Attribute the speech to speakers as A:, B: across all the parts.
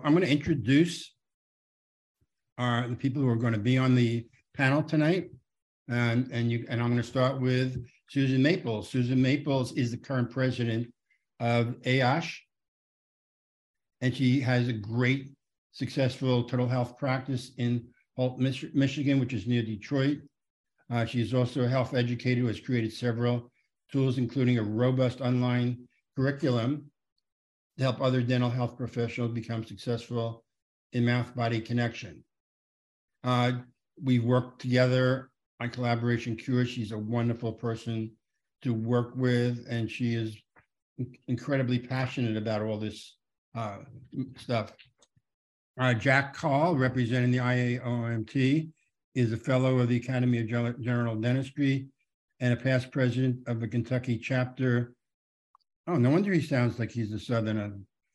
A: I'm going to introduce the people who are going to be on the panel tonight. And I'm going to start with Susan Maples. Susan Maples is the current president of AOSH, and she has a great, successful total health practice in Holt, Michigan, which is near Detroit. She is also a health educator who has created several tools, including a robust online curriculum to help other dental health professionals become successful in mouth-body connection. We've worked together on Collaboration Cures. She's a wonderful person to work with, and she is incredibly passionate about all this stuff. Jack Call, representing the IAOMT, is a fellow of the Academy of General Dentistry and a past president of the Kentucky chapter. Oh, no wonder he sounds like he's a Southerner.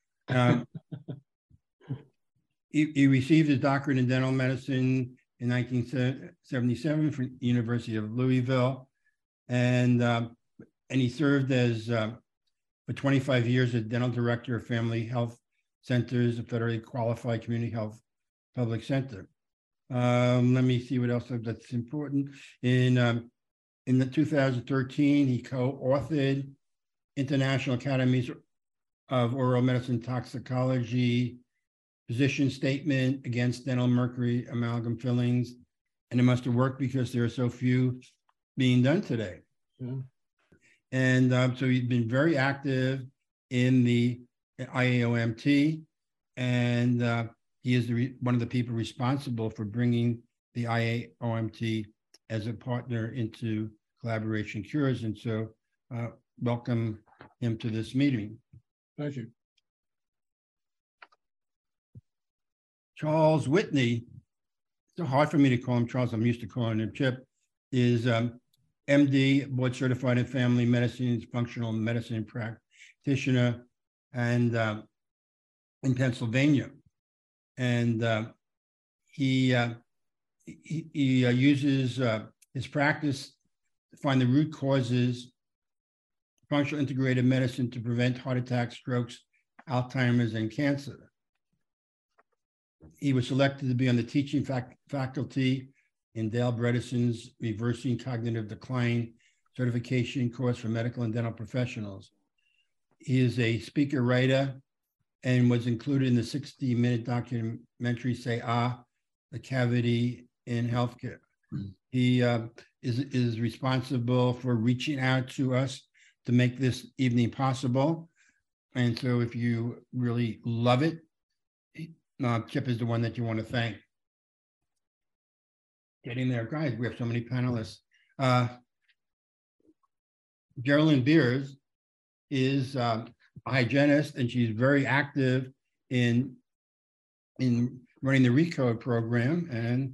A: He received his doctorate in dental medicine in 1977 from the University of Louisville, and he served as for 25 years as dental director of Family Health Centers, a federally qualified community health public center. Let me see what else that's important. In the 2013, he co-authored International Academies of Oral Medicine Toxicology position statement against dental mercury amalgam fillings, and it must have worked because there are so few being done today. Yeah. And so he's been very active in the IAOMT, and he is one of the people responsible for bringing the IAOMT as a partner into Collaboration Cures. And so welcome him to this meeting.
B: Pleasure.
A: Charles Whitney, it's so hard for me to call him Charles, I'm used to calling him Chip, is MD, board certified in family medicine, functional medicine practitioner, and in Pennsylvania. And he uses his practice to find the root causes, functional integrated medicine to prevent heart attacks, strokes, Alzheimer's, and cancer. He was selected to be on the teaching faculty in Dale Bredesen's Reversing Cognitive Decline certification course for medical and dental professionals. He is a speaker writer and was included in the 60-minute documentary, Say Ah, the Cavity in Healthcare. He is responsible for reaching out to us to make this evening possible. And so if you really love it, Chip is the one that you want to thank. Getting there, guys, we have so many panelists. Geraldine Beers is a hygienist, and she's very active in running the RECODE program. And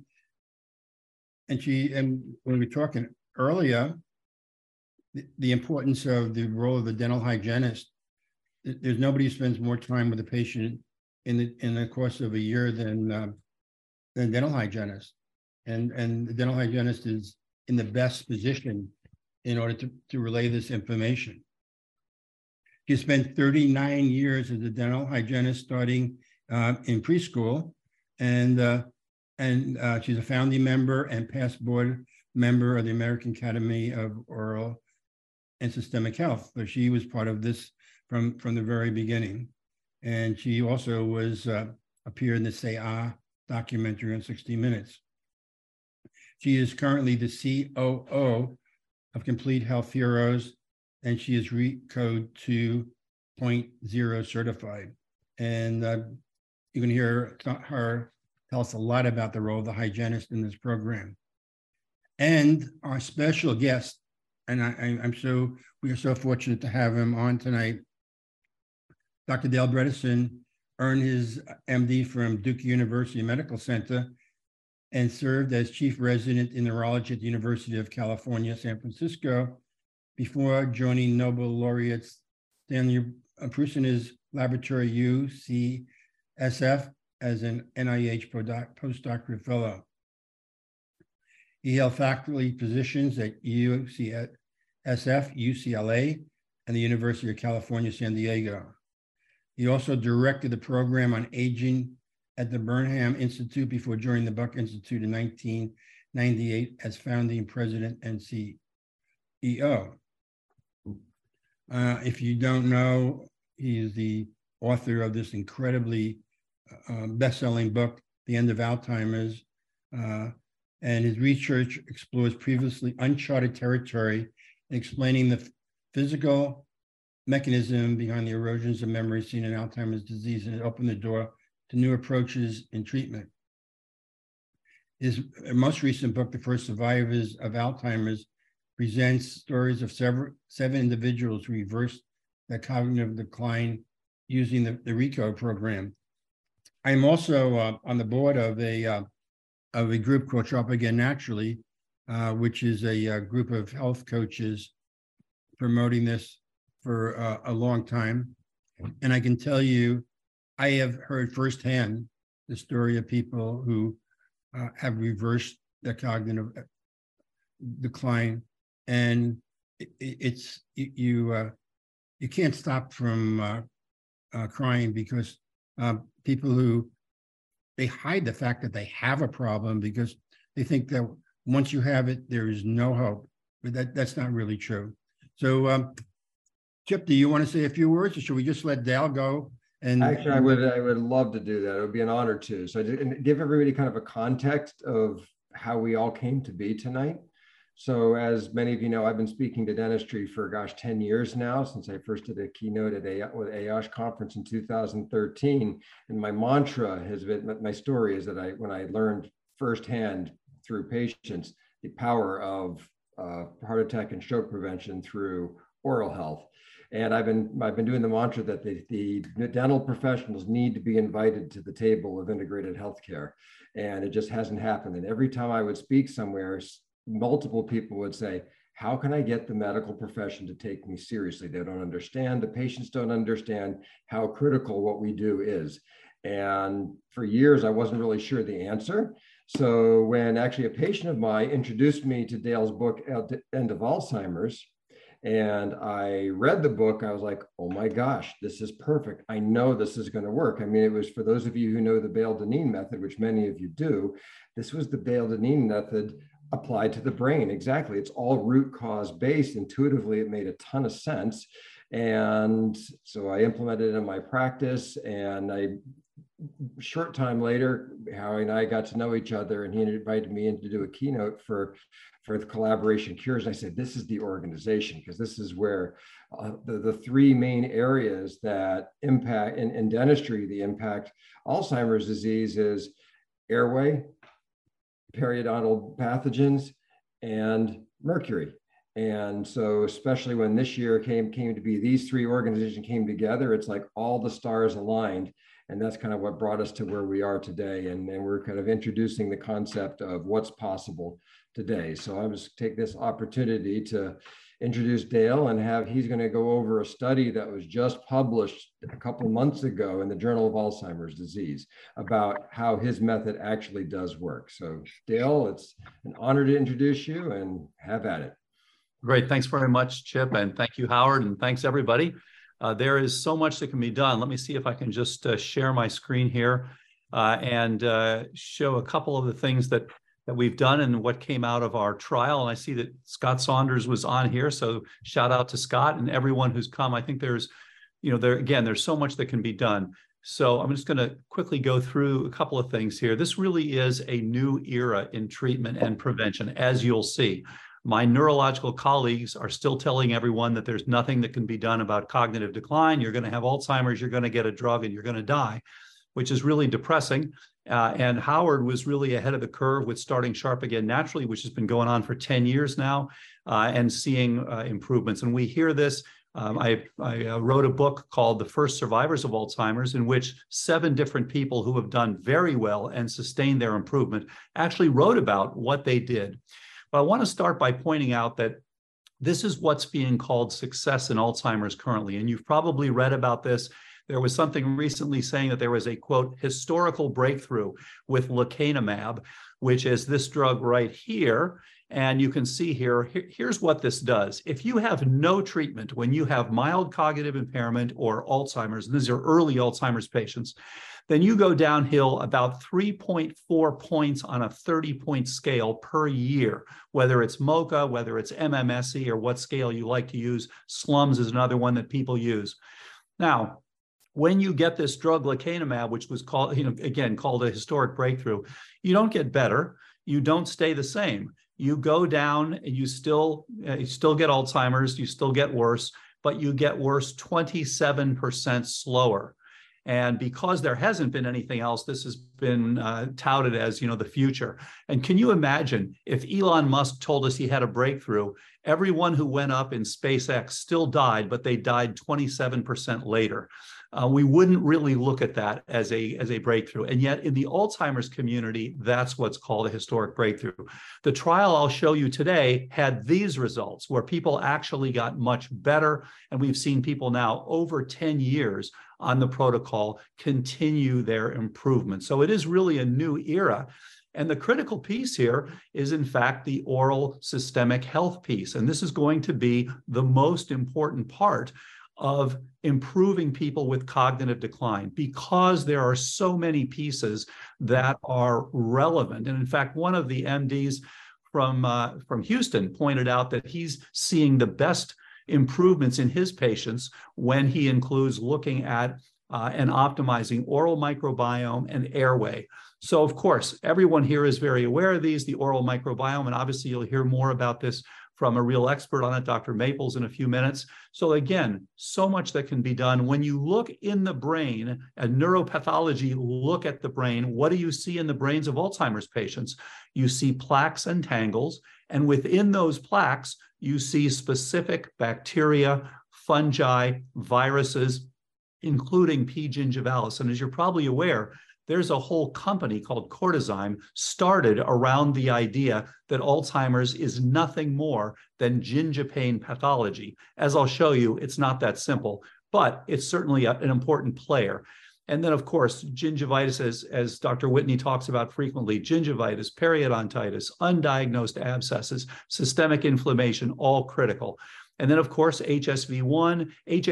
A: when we were talking earlier, the importance of the role of the dental hygienist. There's nobody who spends more time with a patient in the course of a year than dental hygienist. And the dental hygienist is in the best position in order to relay this information. She spent 39 years as a dental hygienist, starting in preschool, and she's a founding member and past board member of the American Academy of Oral and Systemic Health. So she was part of this from the very beginning. And she also appeared in the Say Ah documentary on 60 Minutes. She is currently the COO of Complete Health Heroes, and she is RECODE 2.0 certified. And you can hear her tell us a lot about the role of the hygienist in this program. And our special guest, and we are so fortunate to have him on tonight, Dr. Dale Bredesen earned his MD from Duke University Medical Center and served as chief resident in neurology at the University of California, San Francisco, before joining Nobel laureate Stanley Prusina's laboratory UCSF as an NIH postdoctoral fellow. He held faculty positions at UCSF, UCLA, and the University of California, San Diego. He also directed the program on aging at the Burnham Institute before joining the Buck Institute in 1998 as founding president and CEO. If you don't know, he is the author of this incredibly best-selling book, The End of Alzheimer's, and his research explores previously uncharted territory, explaining the physical mechanism behind the erosions of memory seen in Alzheimer's disease, and it opened the door to new approaches in treatment. His most recent book, The First Survivors of Alzheimer's, presents stories of seven individuals who reversed their cognitive decline using the RECODE program. I'm also on the board of a group called Sharp Again Naturally, which is a group of health coaches promoting this for a long time. And I can tell you, I have heard firsthand the story of people who have reversed their cognitive decline, and you can't stop from crying, because people who they hide the fact that they have a problem because they think that once you have it, there is no hope. But that's not really true. So, Chip, do you want to say a few words, or should we just let Dale go? And
B: actually, I would love to do that. It would be an honor to. So, and give everybody kind of a context of how we all came to be tonight. So, as many of you know, I've been speaking to dentistry for 10 years now, since I first did a keynote at AOSH conference in 2013. And my mantra has been, my story is that when I learned firsthand through patients the power of heart attack and stroke prevention through oral health. And I've been doing the mantra that the dental professionals need to be invited to the table of integrated healthcare, and it just hasn't happened. And every time I would speak somewhere, multiple people would say, how can I get the medical profession to take me seriously? They don't understand, the patients don't understand how critical what we do is. And for years, I wasn't really sure the answer. So when actually a patient of mine introduced me to Dale's book, End of Alzheimer's, and I read the book, I was like, oh my gosh, this is perfect. I know this is going to work. I mean, it was, for those of you who know the Bale-Dineen method, which many of you do, this was the Bale-Dineen method applied to the brain. Exactly. It's all root cause based. Intuitively, it made a ton of sense. And so I implemented it in my practice, and short time later, Howie and I got to know each other, and he invited me in to do a keynote for the Collaboration Cures. And I said, this is the organization, because this is where the three main areas that impact in dentistry, the impact Alzheimer's disease is airway, periodontal pathogens, and mercury. And so, especially when this year came to be, these three organizations came together, it's like all the stars aligned. And that's kind of what brought us to where we are today. And we're kind of introducing the concept of what's possible today. So I was take this opportunity to introduce Dale, and he's going to go over a study that was just published a couple months ago in the Journal of Alzheimer's Disease about how his method actually does work. So Dale, it's an honor to introduce you, and have at it.
C: Great. Thanks very much, Chip. And thank you, Howard. And thanks, everybody. There is so much that can be done. Let me see if I can just share my screen here and show a couple of the things that we've done and what came out of our trial. And I see that Scott Saunders was on here. So shout out to Scott and everyone who's come. I think there's so much that can be done. So I'm just going to quickly go through a couple of things here. This really is a new era in treatment and prevention, as you'll see. My neurological colleagues are still telling everyone that there's nothing that can be done about cognitive decline. You're going to have Alzheimer's, you're going to get a drug, and you're going to die, which is really depressing. And Howard was really ahead of the curve with starting Sharp Again Naturally, which has been going on for 10 years now, and seeing improvements. And we hear this. I wrote a book called The First Survivors of Alzheimer's, in which 7 different people who have done very well and sustained their improvement actually wrote about what they did. But I want to start by pointing out that this is what's being called success in Alzheimer's currently. And you've probably read about this. There was something recently saying that there was a, quote, historical breakthrough with lecanemab, which is this drug right here. And you can see here's what this does. If you have no treatment, when you have mild cognitive impairment or Alzheimer's, and these are early Alzheimer's patients, then you go downhill about 3.4 points on a 30-point scale per year, whether it's MoCA, whether it's MMSE, or what scale you like to use. SLUMS is another one that people use. Now, when you get this drug lecanemab, which was called, again, called a historic breakthrough, you don't get better. You don't stay the same. You go down and you still get Alzheimer's, you still get worse, but you get worse 27% slower. And because there hasn't been anything else, this has been touted as, the future. And can you imagine if Elon Musk told us he had a breakthrough, everyone who went up in SpaceX still died, but they died 27% later. We wouldn't really look at that as a breakthrough. And yet in the Alzheimer's community, that's what's called a historic breakthrough. The trial I'll show you today had these results where people actually got much better. And we've seen people now over 10 years on the protocol continue their improvement. So it is really a new era. And the critical piece here is, in fact, the oral systemic health piece. And this is going to be the most important part of improving people with cognitive decline, because there are so many pieces that are relevant. And in fact, one of the MDs from Houston pointed out that he's seeing the best improvements in his patients when he includes looking at and optimizing oral microbiome and airway. So of course, everyone here is very aware of these, the oral microbiome, and obviously you'll hear more about this from a real expert on it, Dr. Maples, in a few minutes. So again, so much that can be done. When you look in the brain, and neuropathology look at the brain, what do you see in the brains of Alzheimer's patients? You see plaques and tangles, and within those plaques, you see specific bacteria, fungi, viruses, including P. gingivalis. And as you're probably aware, there's a whole company called Cordyzyme started around the idea that Alzheimer's is nothing more than gingipain pathology. As I'll show you, it's not that simple, but it's certainly an important player. And then, of course, gingivitis, as Dr. Whitney talks about frequently, gingivitis, periodontitis, undiagnosed abscesses, systemic inflammation, all critical. And then, of course, HSV1,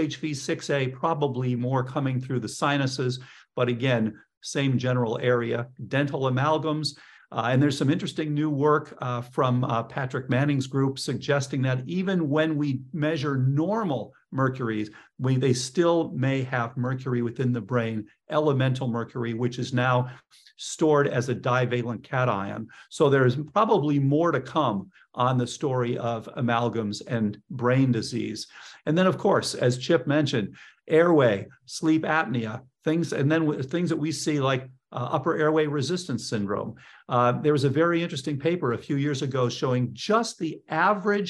C: HHV6A, probably more coming through the sinuses, but again, same general area, dental amalgams. And there's some interesting new work from Patrick Manning's group suggesting that even when we measure normal mercuries, they still may have mercury within the brain, elemental mercury, which is now stored as a divalent cation. So there's probably more to come on the story of amalgams and brain disease. And then, of course, as Chip mentioned, airway, sleep apnea, things, and then things that we see like upper airway resistance syndrome. There was a very interesting paper a few years ago showing just the average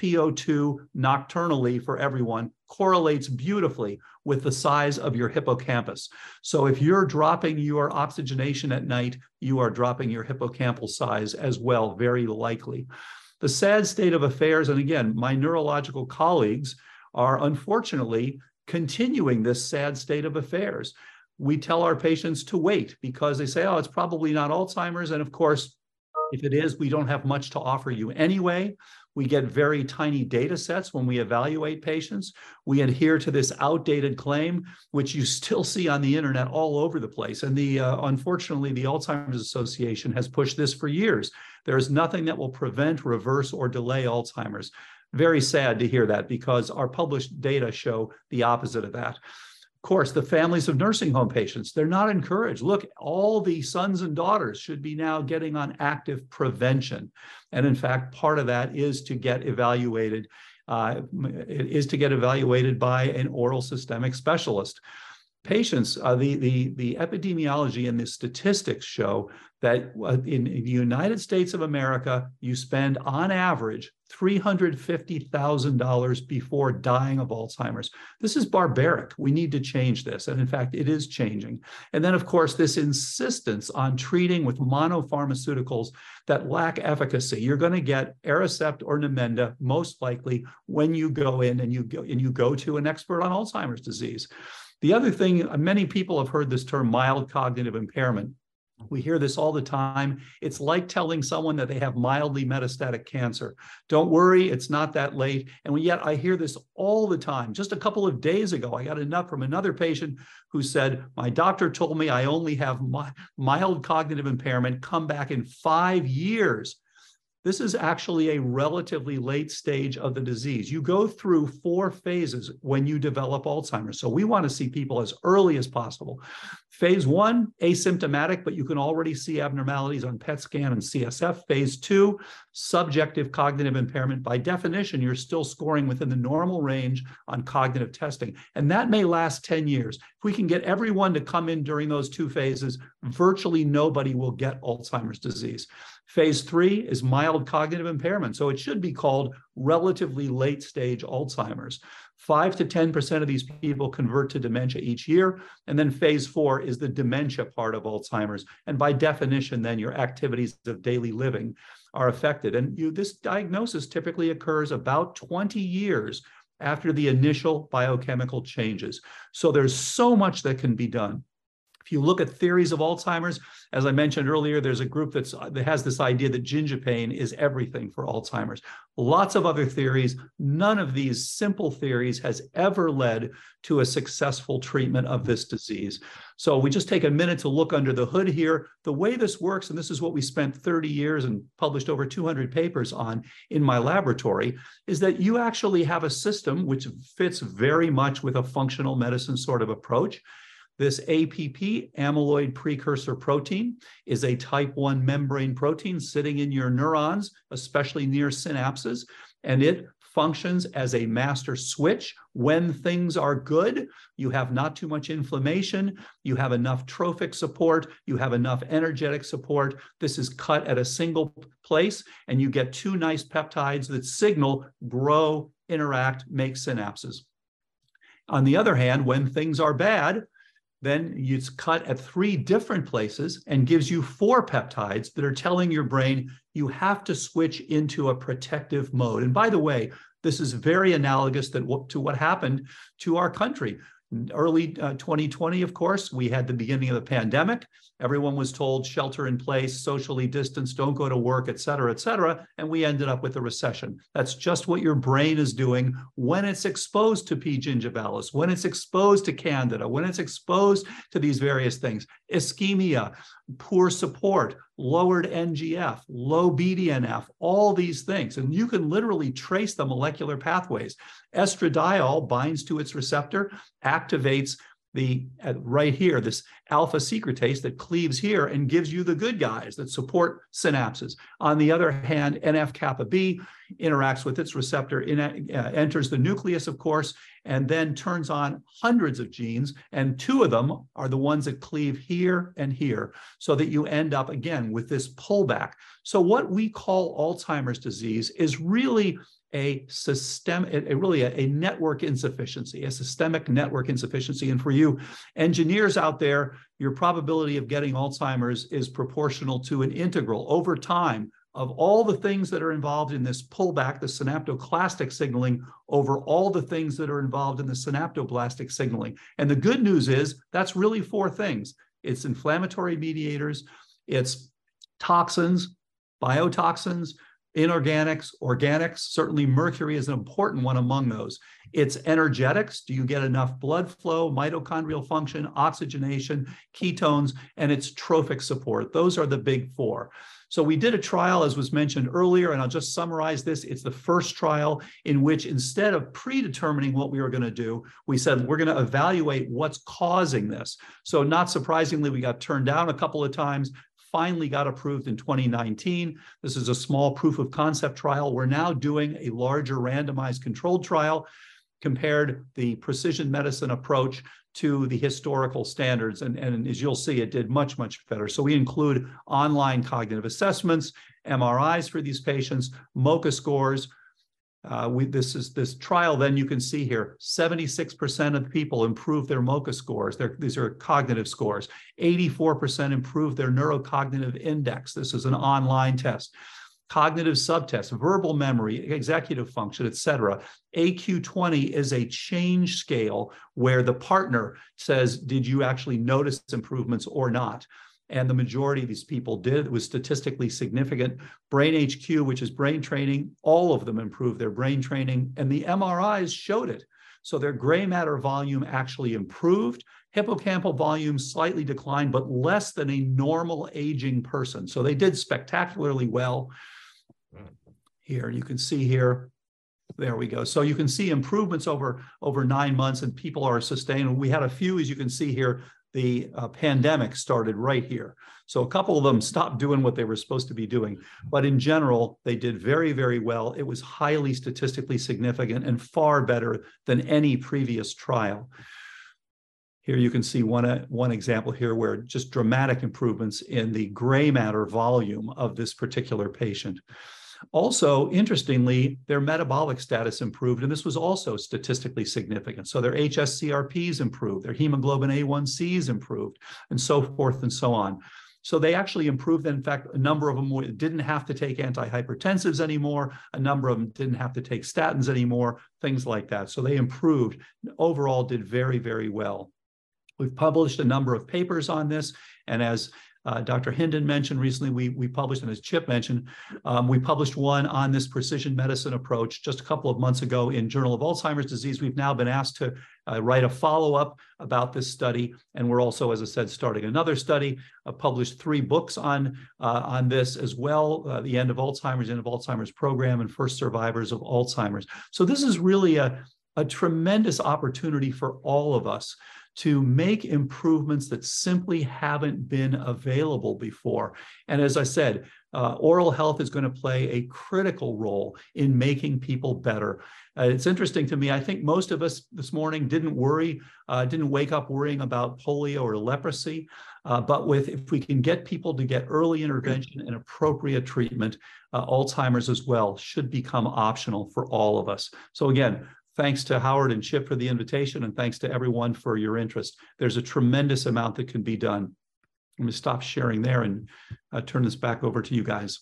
C: SpO2 nocturnally for everyone correlates beautifully with the size of your hippocampus. So if you're dropping your oxygenation at night, you are dropping your hippocampal size as well, very likely. The sad state of affairs, and again, my neurological colleagues are unfortunately continuing this sad state of affairs. We tell our patients to wait because they say, oh, it's probably not Alzheimer's. And of course, if it is, we don't have much to offer you anyway. We get very tiny data sets when we evaluate patients. We adhere to this outdated claim, which you still see on the internet all over the place. And unfortunately, the Alzheimer's Association has pushed this for years. There is nothing that will prevent, reverse, or delay Alzheimer's. Very sad to hear that because our published data show the opposite of that. Of course, the families of nursing home patients, they're not encouraged. Look, all the sons and daughters should be now getting on active prevention. And in fact, part of that is to get evaluated, by an oral systemic specialist. Patients, the epidemiology and the statistics show that in the United States of America, you spend on average $350,000 before dying of Alzheimer's. This is barbaric. We need to change this. And in fact, it is changing. And then, of course, this insistence on treating with monopharmaceuticals that lack efficacy. You're going to get Aricept or Namenda, most likely, when you go in and you go to an expert on Alzheimer's disease. The other thing, many people have heard this term mild cognitive impairment. We hear this all the time. It's like telling someone that they have mildly metastatic cancer. Don't worry, it's not that late. And yet I hear this all the time. Just a couple of days ago, I got enough from another patient who said, my doctor told me I only have mild cognitive impairment, come back in 5 years. This is actually a relatively late stage of the disease. You go through 4 phases when you develop Alzheimer's. So we want to see people as early as possible. Phase 1, asymptomatic, but you can already see abnormalities on PET scan and CSF. Phase 2, subjective cognitive impairment. By definition, you're still scoring within the normal range on cognitive testing. And that may last 10 years. If we can get everyone to come in during those 2 phases, virtually nobody will get Alzheimer's disease. Phase 3 is mild cognitive impairment. So it should be called relatively late stage Alzheimer's. 5 to 10% of these people convert to dementia each year. And then phase 4 is the dementia part of Alzheimer's. And by definition, then your activities of daily living are affected. And this diagnosis typically occurs about 20 years after the initial biochemical changes. So there's so much that can be done. If you look at theories of Alzheimer's, as I mentioned earlier, there's a group that has this idea that gingipane is everything for Alzheimer's. Lots of other theories. None of these simple theories has ever led to a successful treatment of this disease. So we just take a minute to look under the hood here. The way this works, and this is what we spent 30 years and published over 200 papers on in my laboratory, is that you actually have a system which fits very much with a functional medicine sort of approach. This APP, amyloid precursor protein, is a type 1 membrane protein sitting in your neurons, especially near synapses, and it functions as a master switch. When things are good, you have not too much inflammation, you have enough trophic support, you have enough energetic support. This is cut at a single place, and you get 2 nice peptides that signal, grow, interact, make synapses. On the other hand, when things are bad, then it's cut at 3 different places and gives you 4 peptides that are telling your brain you have to switch into a protective mode. And by the way, this is very analogous to what happened to our country. Early 2020, of course, we had the beginning of the pandemic. Everyone was told shelter in place, socially distanced, don't go to work, et cetera, and we ended up with a recession. That's just what your brain is doing when it's exposed to P. gingivalis, when it's exposed to Candida, when it's exposed to these various things. Ischemia, poor support, lowered NGF, low BDNF, all these things. And you can literally trace the molecular pathways. Estradiol binds to its receptor, activates right here, this alpha secretase that cleaves here and gives you the good guys that support synapses. On the other hand, NF-kappa B interacts with its receptor, enters the nucleus, of course, and then turns on hundreds of genes, and 2 of them are the ones that cleave here and here, so that you end up, again, with this pullback. So what we call Alzheimer's disease is really a network insufficiency, a systemic network insufficiency. And for you engineers out there, your probability of getting Alzheimer's is proportional to an integral over time of all the things that are involved in this pullback, the synaptoclastic signaling, over all the things that are involved in the synaptoblastic signaling. And the good news is that's really 4 things. It's inflammatory mediators, it's toxins, biotoxins, inorganics, organics. Certainly mercury is an important one among those. It's energetics. Do you get enough blood flow, mitochondrial function, oxygenation, ketones, and it's trophic support. Those are the big 4. So we did a trial, as was mentioned earlier, and I'll just summarize this. It's the first trial in which, instead of predetermining what we were going to do, we said we're going to evaluate what's causing this. So not surprisingly, we got turned down a couple of times, finally got approved in 2019. This is a small proof of concept trial. We're now doing a larger randomized controlled trial, compared the precision medicine approach to the historical standards. And as you'll see, it did much, much better. So we include online cognitive assessments, MRIs for these patients, MoCA scores. This trial, then you can see here, 76% of the people improved their MoCA scores. These are cognitive scores. 84% improved their neurocognitive index. This is an online test. Cognitive subtests, verbal memory, executive function, et cetera. AQ20 is a change scale where the partner says, did you actually notice improvements or not? And the majority of these people did. It was statistically significant. Brain HQ, which is brain training, all of them improved their brain training, and the MRIs showed it. So their gray matter volume actually improved. Hippocampal volume slightly declined, but less than a normal aging person. So they did spectacularly well. Here, you can see here, there we go. So you can see improvements over 9 months, and people are sustained. We had a few, as you can see here, the pandemic started right here. So a couple of them stopped doing what they were supposed to be doing. But in general, they did very, very well. It was highly statistically significant and far better than any previous trial. Here you can see one example here where just dramatic improvements in the gray matter volume of this particular patient. Also, interestingly, their metabolic status improved, and this was also statistically significant. So their HSCRPs improved, their hemoglobin A1Cs improved, and so forth and so on. So they actually improved. In fact, a number of them didn't have to take antihypertensives anymore. A number of them didn't have to take statins anymore, things like that. So they improved. Overall, did very, very well. We've published a number of papers on this, and as Dr. Hinden mentioned recently, we published, and as Chip mentioned, we published one on this precision medicine approach just a couple of months ago in Journal of Alzheimer's Disease. We've now been asked to write a follow-up about this study, and we're also, as I said, starting another study. Published 3 books on this as well, the End of Alzheimer's Program, and First Survivors of Alzheimer's. So this is really a tremendous opportunity for all of us to make improvements that simply haven't been available before. And as I said, oral health is going to play a critical role in making people better. It's interesting to me, I think most of us this morning didn't wake up worrying about polio or leprosy, but if we can get people to get early intervention and appropriate treatment, Alzheimer's as well should become optional for all of us. So again, thanks to Howard and Chip for the invitation, and thanks to everyone for your interest. There's a tremendous amount that can be done. I'm going to stop sharing there and turn this back over to you guys.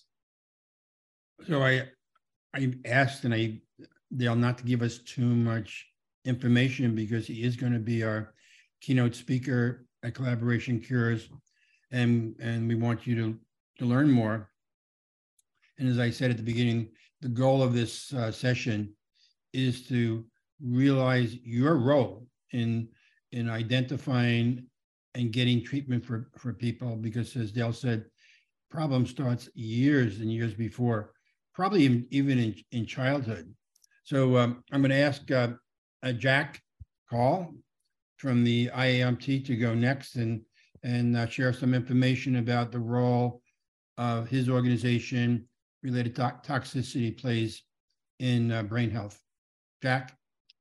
A: So I asked Dale not to give us too much information because he is going to be our keynote speaker at Collaboration Cures, and we want you to learn more. And as I said at the beginning, the goal of this session is to realize your role in identifying and getting treatment for people, because as Dale said, problem starts years and years before, probably even in childhood. So I'm going to ask Jack Call from the IAMT to go next and share some information about the role of his organization related toxicity plays in brain health. Jack?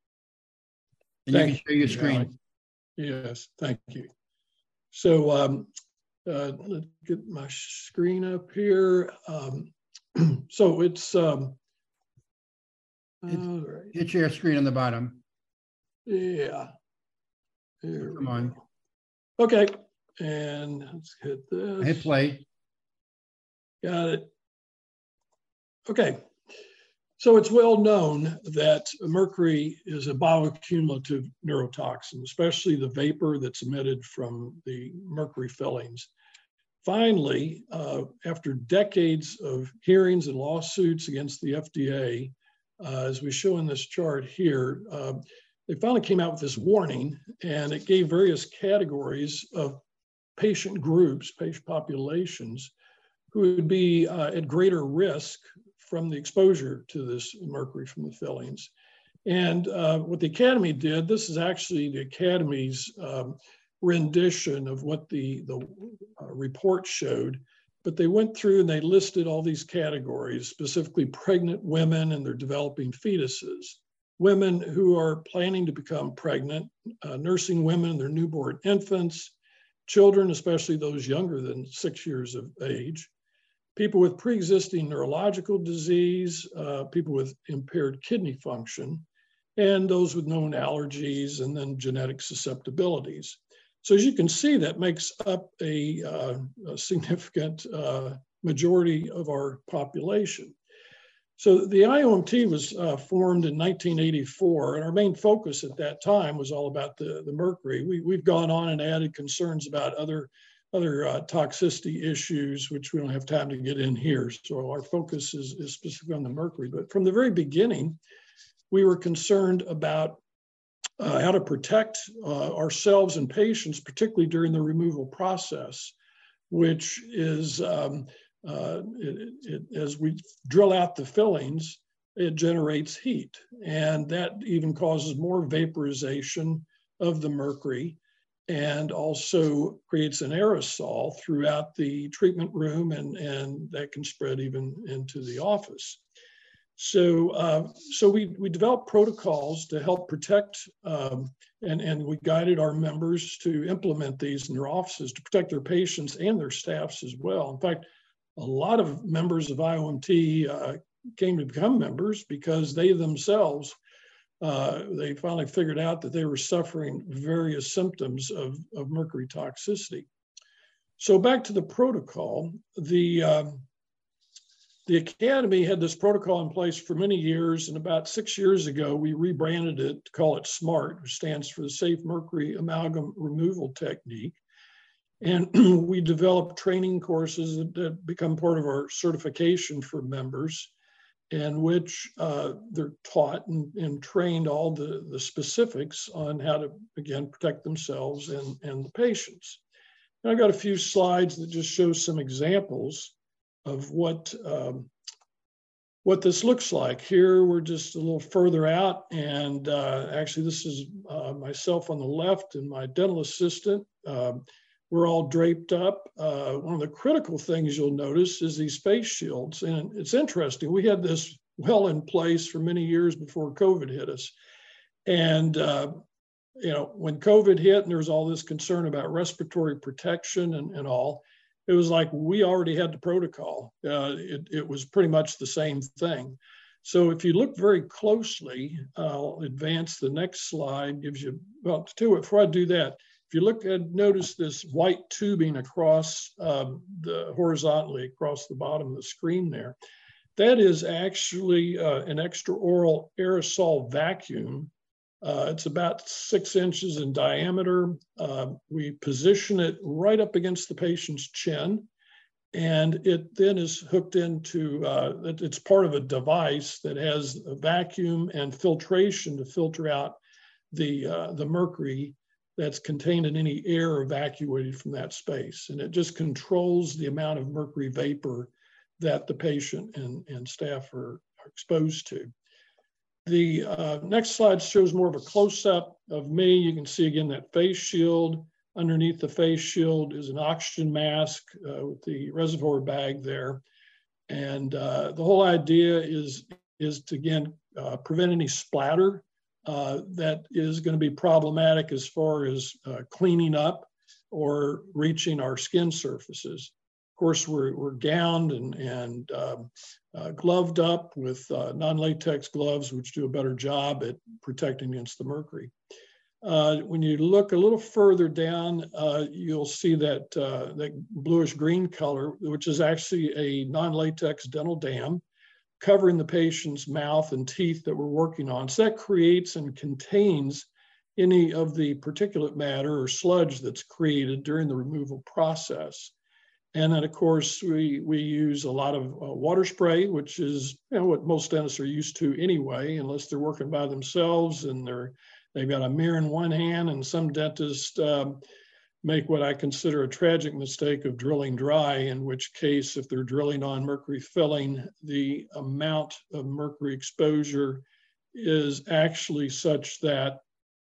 A: And you can share your screen.
D: Yes, thank you. So let's get my screen up here. So it's
A: hit share screen on the bottom.
D: Yeah. There
A: Come on.
D: Go. Okay, and let's hit this.
A: Hit play.
D: Got it. Okay. So it's well known that mercury is a bioaccumulative neurotoxin, especially the vapor that's emitted from the mercury fillings. Finally, after decades of hearings and lawsuits against the FDA, as we show in this chart here, they finally came out with this warning, and it gave various categories of patient groups, patient populations, who would be at greater risk from the exposure to this mercury from the fillings. And what the Academy did, this is actually the Academy's rendition of what the report showed, but they went through and they listed all these categories, specifically pregnant women and their developing fetuses, women who are planning to become pregnant, nursing women and their newborn infants, children, especially those younger than 6 years of age, people with pre-existing neurological disease, people with impaired kidney function, and those with known allergies and then genetic susceptibilities. So as you can see, that makes up a significant majority of our population. So the IOMT was formed in 1984, and our main focus at that time was all about the mercury. We've gone on and added concerns about other toxicity issues, which we don't have time to get in here. So our focus is specifically on the mercury. But from the very beginning, we were concerned about how to protect ourselves and patients, particularly during the removal process, which is, as we drill out the fillings, it generates heat. And that even causes more vaporization of the mercury, and also creates an aerosol throughout the treatment room, and that can spread even into the office. So, we developed protocols to help protect, and we guided our members to implement these in their offices to protect their patients and their staffs as well. In fact, a lot of members of IOMT came to become members because they themselves, they finally figured out that they were suffering various symptoms of mercury toxicity. So back to the protocol, the Academy had this protocol in place for many years, and about 6 years ago, we rebranded it to call it SMART, which stands for the Safe Mercury Amalgam Removal Technique. And we developed training courses that become part of our certification for members, in which they're taught and trained all the specifics on how to, again, protect themselves and the patients. And I've got a few slides that just show some examples of what this looks like. Here, we're just a little further out, and actually this is myself on the left and my dental assistant. We're all draped up. One of the critical things you'll notice is these face shields, and it's interesting. We had this well in place for many years before COVID hit us. And when COVID hit and there was all this concern about respiratory protection and all, it was like we already had the protocol. It was pretty much the same thing. So if you look very closely, I'll advance the next slide, gives you, well, before I do that, if you look and notice this white tubing across horizontally across the bottom of the screen there, that is actually an extraoral aerosol vacuum. It's about 6 inches in diameter. We position it right up against the patient's chin, and it then is hooked into, it's part of a device that has a vacuum and filtration to filter out the mercury that's contained in any air evacuated from that space. And it just controls the amount of mercury vapor that the patient and staff are exposed to. The next slide shows more of a close-up of me. You can see again that face shield. Underneath the face shield is an oxygen mask with the reservoir bag there. And the whole idea is to, again, prevent any splatter that is going to be problematic as far as cleaning up or reaching our skin surfaces. Of course, we're gowned and gloved up with non-latex gloves, which do a better job at protecting against the mercury. When you look a little further down, you'll see that, that bluish green color, which is actually a non-latex dental dam covering the patient's mouth and teeth that we're working on. So that creates and contains any of the particulate matter or sludge that's created during the removal process. And then, of course, we use a lot of water spray, which is what most dentists are used to anyway, unless they're working by themselves and they've got a mirror in one hand. And some dentists make what I consider a tragic mistake of drilling dry, in which case, if they're drilling on mercury filling, the amount of mercury exposure is actually such that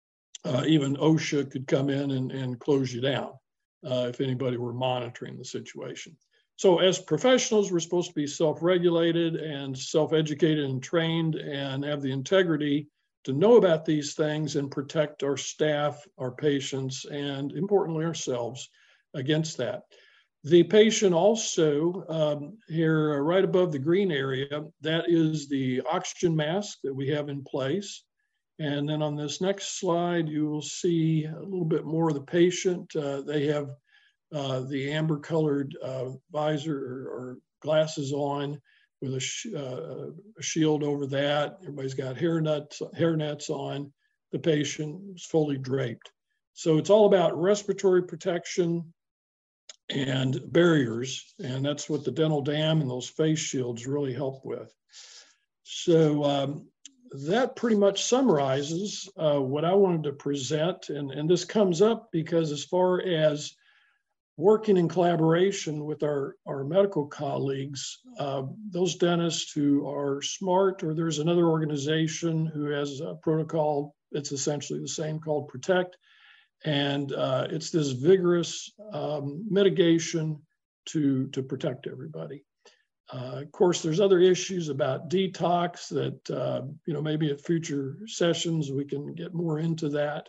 D: even OSHA could come in and close you down if anybody were monitoring the situation. So as professionals, we're supposed to be self-regulated and self-educated and trained and have the integrity to know about these things and protect our staff, our patients, and importantly ourselves against that. The patient also, here right above the green area, that is the oxygen mask that we have in place. And then on this next slide, you will see a little bit more of the patient. They have the amber colored visor or glasses on, with a shield over that. Everybody's got hair nets on. The patient is fully draped. So it's all about respiratory protection, and barriers. And that's what the dental dam and those face shields really help with. So that pretty much summarizes what I wanted to present. And this comes up because as far as working in collaboration with our medical colleagues, those dentists who are smart, or there's another organization who has a protocol, it's essentially the same, called PROTECT. And it's this vigorous mitigation to protect everybody. Of course, there's other issues about detox that, maybe at future sessions, we can get more into that.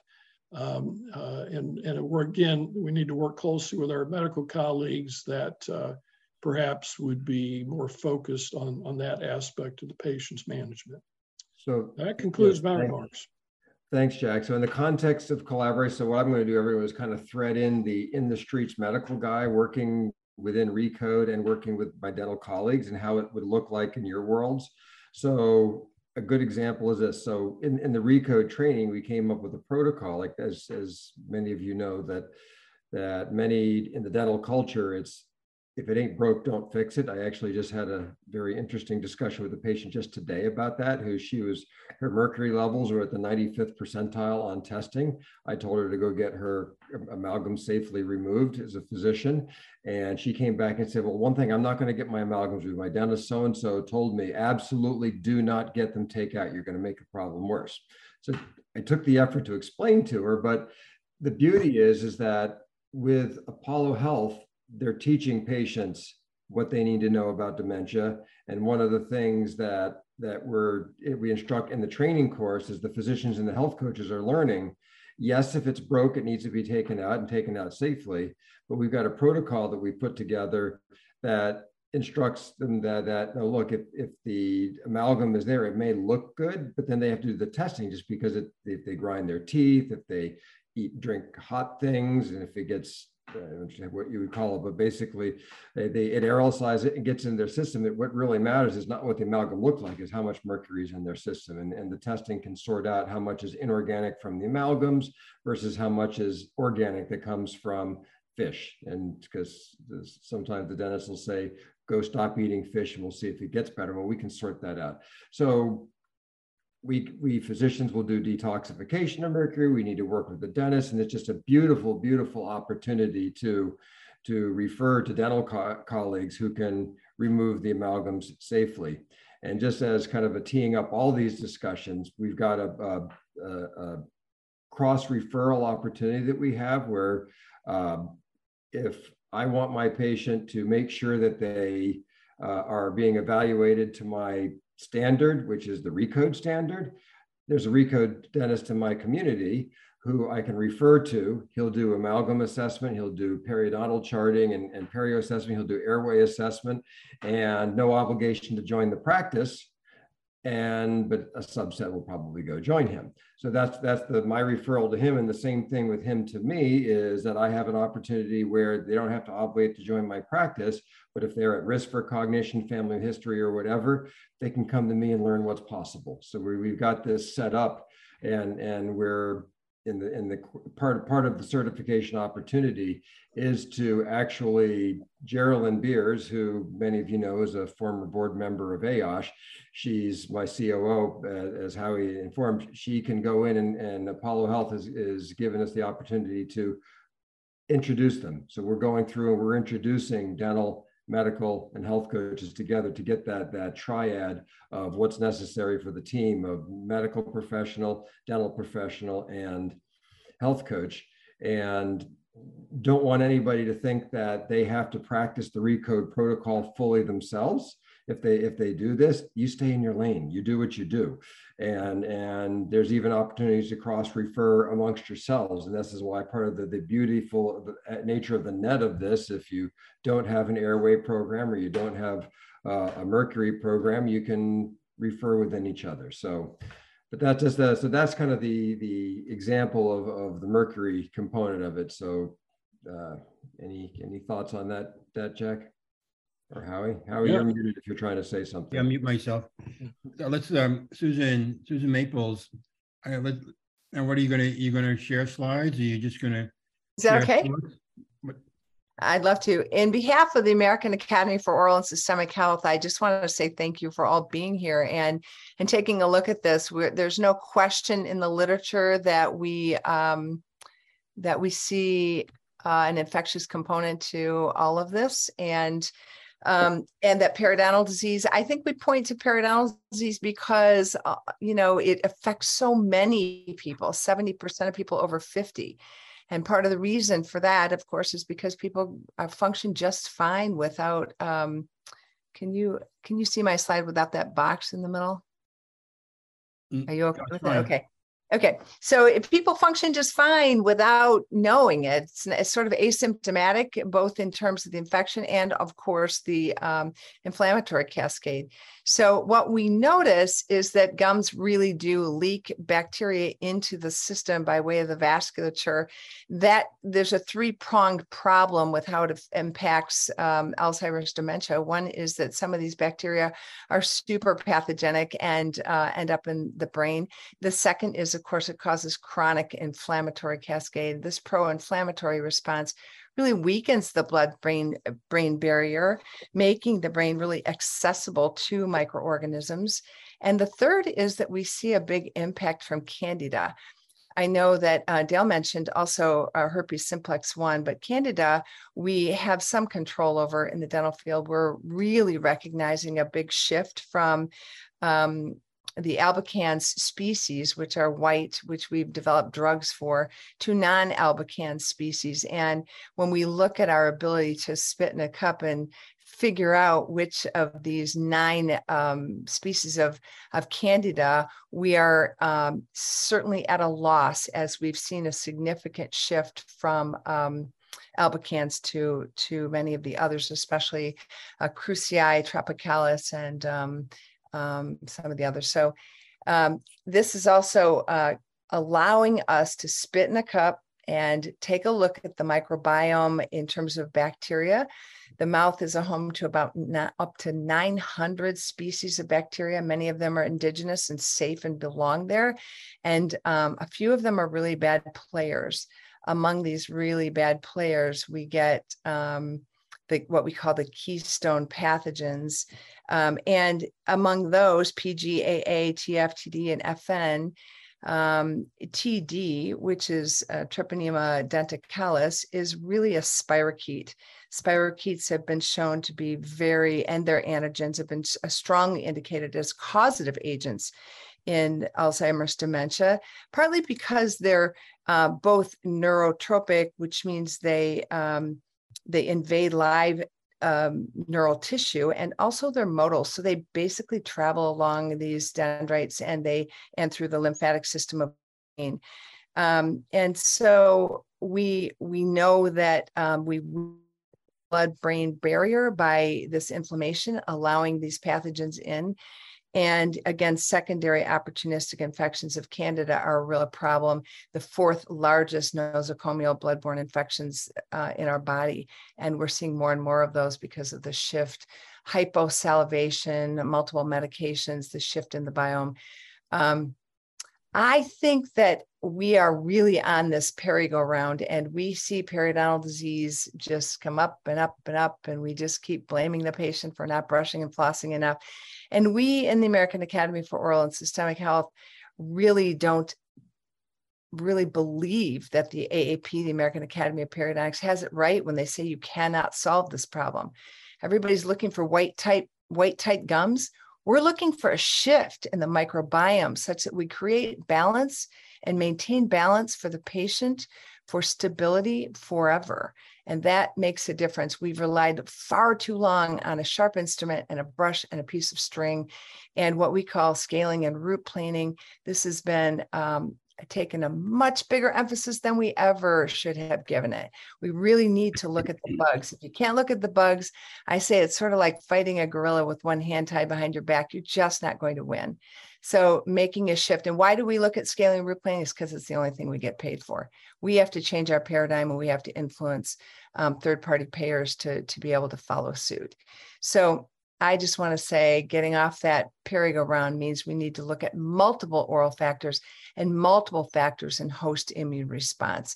D: We need to work closely with our medical colleagues that perhaps would be more focused on that aspect of the patient's management.
B: So
D: that concludes my remarks.
B: Thanks, Jack. So in the context of collaboration, so what I'm going to do, everyone, is kind of thread in the streets medical guy working within RECODE and working with my dental colleagues and how it would look like in your worlds. So a good example is this. So in the RECODE training, we came up with a protocol, like as many of you know, that many in the dental culture, it's, if it ain't broke, don't fix it. I actually just had a very interesting discussion with a patient just today about that, her mercury levels were at the 95th percentile on testing. I told her to go get her amalgam safely removed as a physician. And she came back and said, well, one thing, I'm not going to get my amalgams removed. My dentist so-and-so told me, absolutely do not get them take out. You're going to make the problem worse. So I took the effort to explain to her, but the beauty is that with Apollo Health, they're teaching patients what they need to know about dementia. And one of the things that we instruct in the training course is the physicians and the health coaches are learning, yes, if it's broke, it needs to be taken out and taken out safely. But we've got a protocol that we put together that instructs them that no, look, if the amalgam is there, it may look good, but then they have to do the testing, just because if they grind their teeth, if they drink hot things, and if it gets what you would call it, but basically it aerosolizes it and gets in their system. What really matters is not what the amalgam looks like, is how much mercury is in their system. And the testing can sort out how much is inorganic from the amalgams versus how much is organic that comes from fish. And because sometimes the dentist will say, go stop eating fish and we'll see if it gets better. Well, we can sort that out. So we physicians will do detoxification of mercury. We need to work with the dentist, and it's just a beautiful, beautiful opportunity to refer to dental colleagues who can remove the amalgams safely. And just as kind of a teeing up all these discussions, we've got a cross referral opportunity that we have where if I want my patient to make sure that they are being evaluated to my standard, which is the RECODE standard, there's a RECODE dentist in my community who I can refer to. He'll do amalgam assessment, he'll do periodontal charting and perio assessment, he'll do airway assessment, and no obligation to join the practice. But a subset will probably go join him. So that's my referral to him. And the same thing with him to me is that I have an opportunity where they don't have to obligate to join my practice, but if they're at risk for cognition, family history, or whatever, they can come to me and learn what's possible. So we've got this set up, and we're in the part of the certification opportunity is to actually, Geraldine Beers, who many of you know is a former board member of AOSH, she's my COO, as Howie informed. She can go in and Apollo Health is given us the opportunity to introduce them. So we're going through and we're introducing dental, medical, and health coaches together to get that triad of what's necessary for the team of medical professional, dental professional, and health coach. And don't want anybody to think that they have to practice the RECODE protocol fully themselves. If they do this, you stay in your lane, you do what you do. And there's even opportunities to cross refer amongst yourselves. And this is why part of the beautiful nature of the net of this, if you don't have an airway program or you don't have a mercury program, you can refer within each other. So, but that's just so that's kind of the example of the mercury component of it. So any thoughts on that, Jack? Or Howie? Howie, yeah. You're muted if you're trying to say something.
A: Yeah, mute myself. So let's Susan Maples. Now, what are you gonna share slides? Or are you just gonna?
E: Is that okay? I'd love to. In behalf of the American Academy for Oral and Systemic Health, I just want to say thank you for all being here and taking a look at this. There's no question in the literature that we see an infectious component to all of this, and that periodontal disease. I think we point to periodontal disease because it affects so many people, 70% of people over 50. And part of the reason for that, of course, is because people function just fine without, can you see my slide without that box in the middle? Are you okay with that? Okay. Okay, so if people function just fine without knowing it, it's sort of asymptomatic, both in terms of the infection and, of course, the inflammatory cascade. So what we notice is that gums really do leak bacteria into the system by way of the vasculature. That there's a three-pronged problem with how it impacts Alzheimer's dementia. One is that some of these bacteria are super pathogenic and end up in the brain. The second is, of course, it causes chronic inflammatory cascade. This pro-inflammatory response really weakens the blood-brain barrier, making the brain really accessible to microorganisms. And the third is that we see a big impact from Candida. I know that Dale mentioned also herpes simplex 1, but Candida, we have some control over in the dental field. We're really recognizing a big shift from the albicans species, which are white, which we've developed drugs for, to non-albicans species. And when we look at our ability to spit in a cup and figure out which of these 9 species of Candida, we are certainly at a loss, as we've seen a significant shift from albicans to many of the others, especially Crucei tropicalis and some of the others. So this is also allowing us to spit in a cup and take a look at the microbiome in terms of bacteria. The mouth is a home to about up to 900 species of bacteria. Many of them are indigenous and safe and belong there. And a few of them are really bad players. Among these really bad players, we get what we call the keystone pathogens. And among those, PGAA, TFTD, and FN, TD, which is Treponema dentacalis, is really a spirochete. Spirochetes have been shown to be and their antigens have been strongly indicated as causative agents in Alzheimer's dementia, partly because they're both neurotropic, which means they invade live neural tissue, and also they're modal. So they basically travel along these dendrites and through the lymphatic system of the brain. And so we know that we blood-brain barrier by this inflammation, allowing these pathogens in. And again, secondary opportunistic infections of Candida are a real problem. The 4th largest nosocomial bloodborne infections in our body. And we're seeing more and more of those because of the shift, hyposalivation, multiple medications, the shift in the biome. I think that we are really on this merry-go-round, and we see periodontal disease just come up and up and up, and we just keep blaming the patient for not brushing and flossing enough. And we in the American Academy for Oral and Systemic Health really don't really believe that the AAP, the American Academy of Periodontics, has it right when they say you cannot solve this problem. Everybody's looking for white tight gums. We're looking for a shift in the microbiome such that we create balance and maintain balance for the patient for stability forever. And that makes a difference. We've relied far too long on a sharp instrument and a brush and a piece of string and what we call scaling and root planing. This has been taken a much bigger emphasis than we ever should have given it. We really need to look at the bugs. If you can't look at the bugs, I say it's sort of like fighting a gorilla with one hand tied behind your back. You're just not going to win. So making a shift. And why do we look at scaling and root planing? Is because it's the only thing we get paid for. We have to change our paradigm, and we have to influence third-party payers to be able to follow suit. So I just want to say getting off that merry-go-round means we need to look at multiple oral factors and multiple factors in host immune response.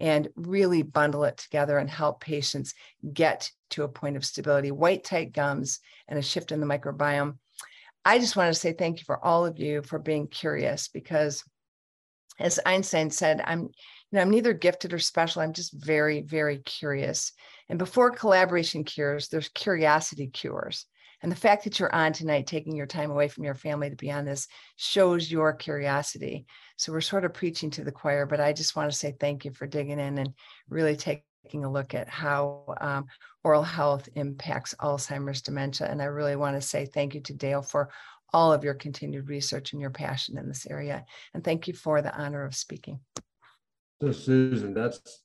E: and really bundle it together and help patients get to a point of stability. White tight gums and a shift in the microbiome. I just want to say thank you for all of you for being curious, because as Einstein said, I'm neither gifted or special. I'm just very, very curious. And before collaboration cures, there's curiosity cures. And the fact that you're on tonight, taking your time away from your family to be on this, shows your curiosity. So we're sort of preaching to the choir, but I just want to say thank you for digging in and really taking a look at how oral health impacts Alzheimer's dementia. And I really want to say thank you to Dale for all of your continued research and your passion in this area. And thank you for the honor of speaking.
B: So Susan,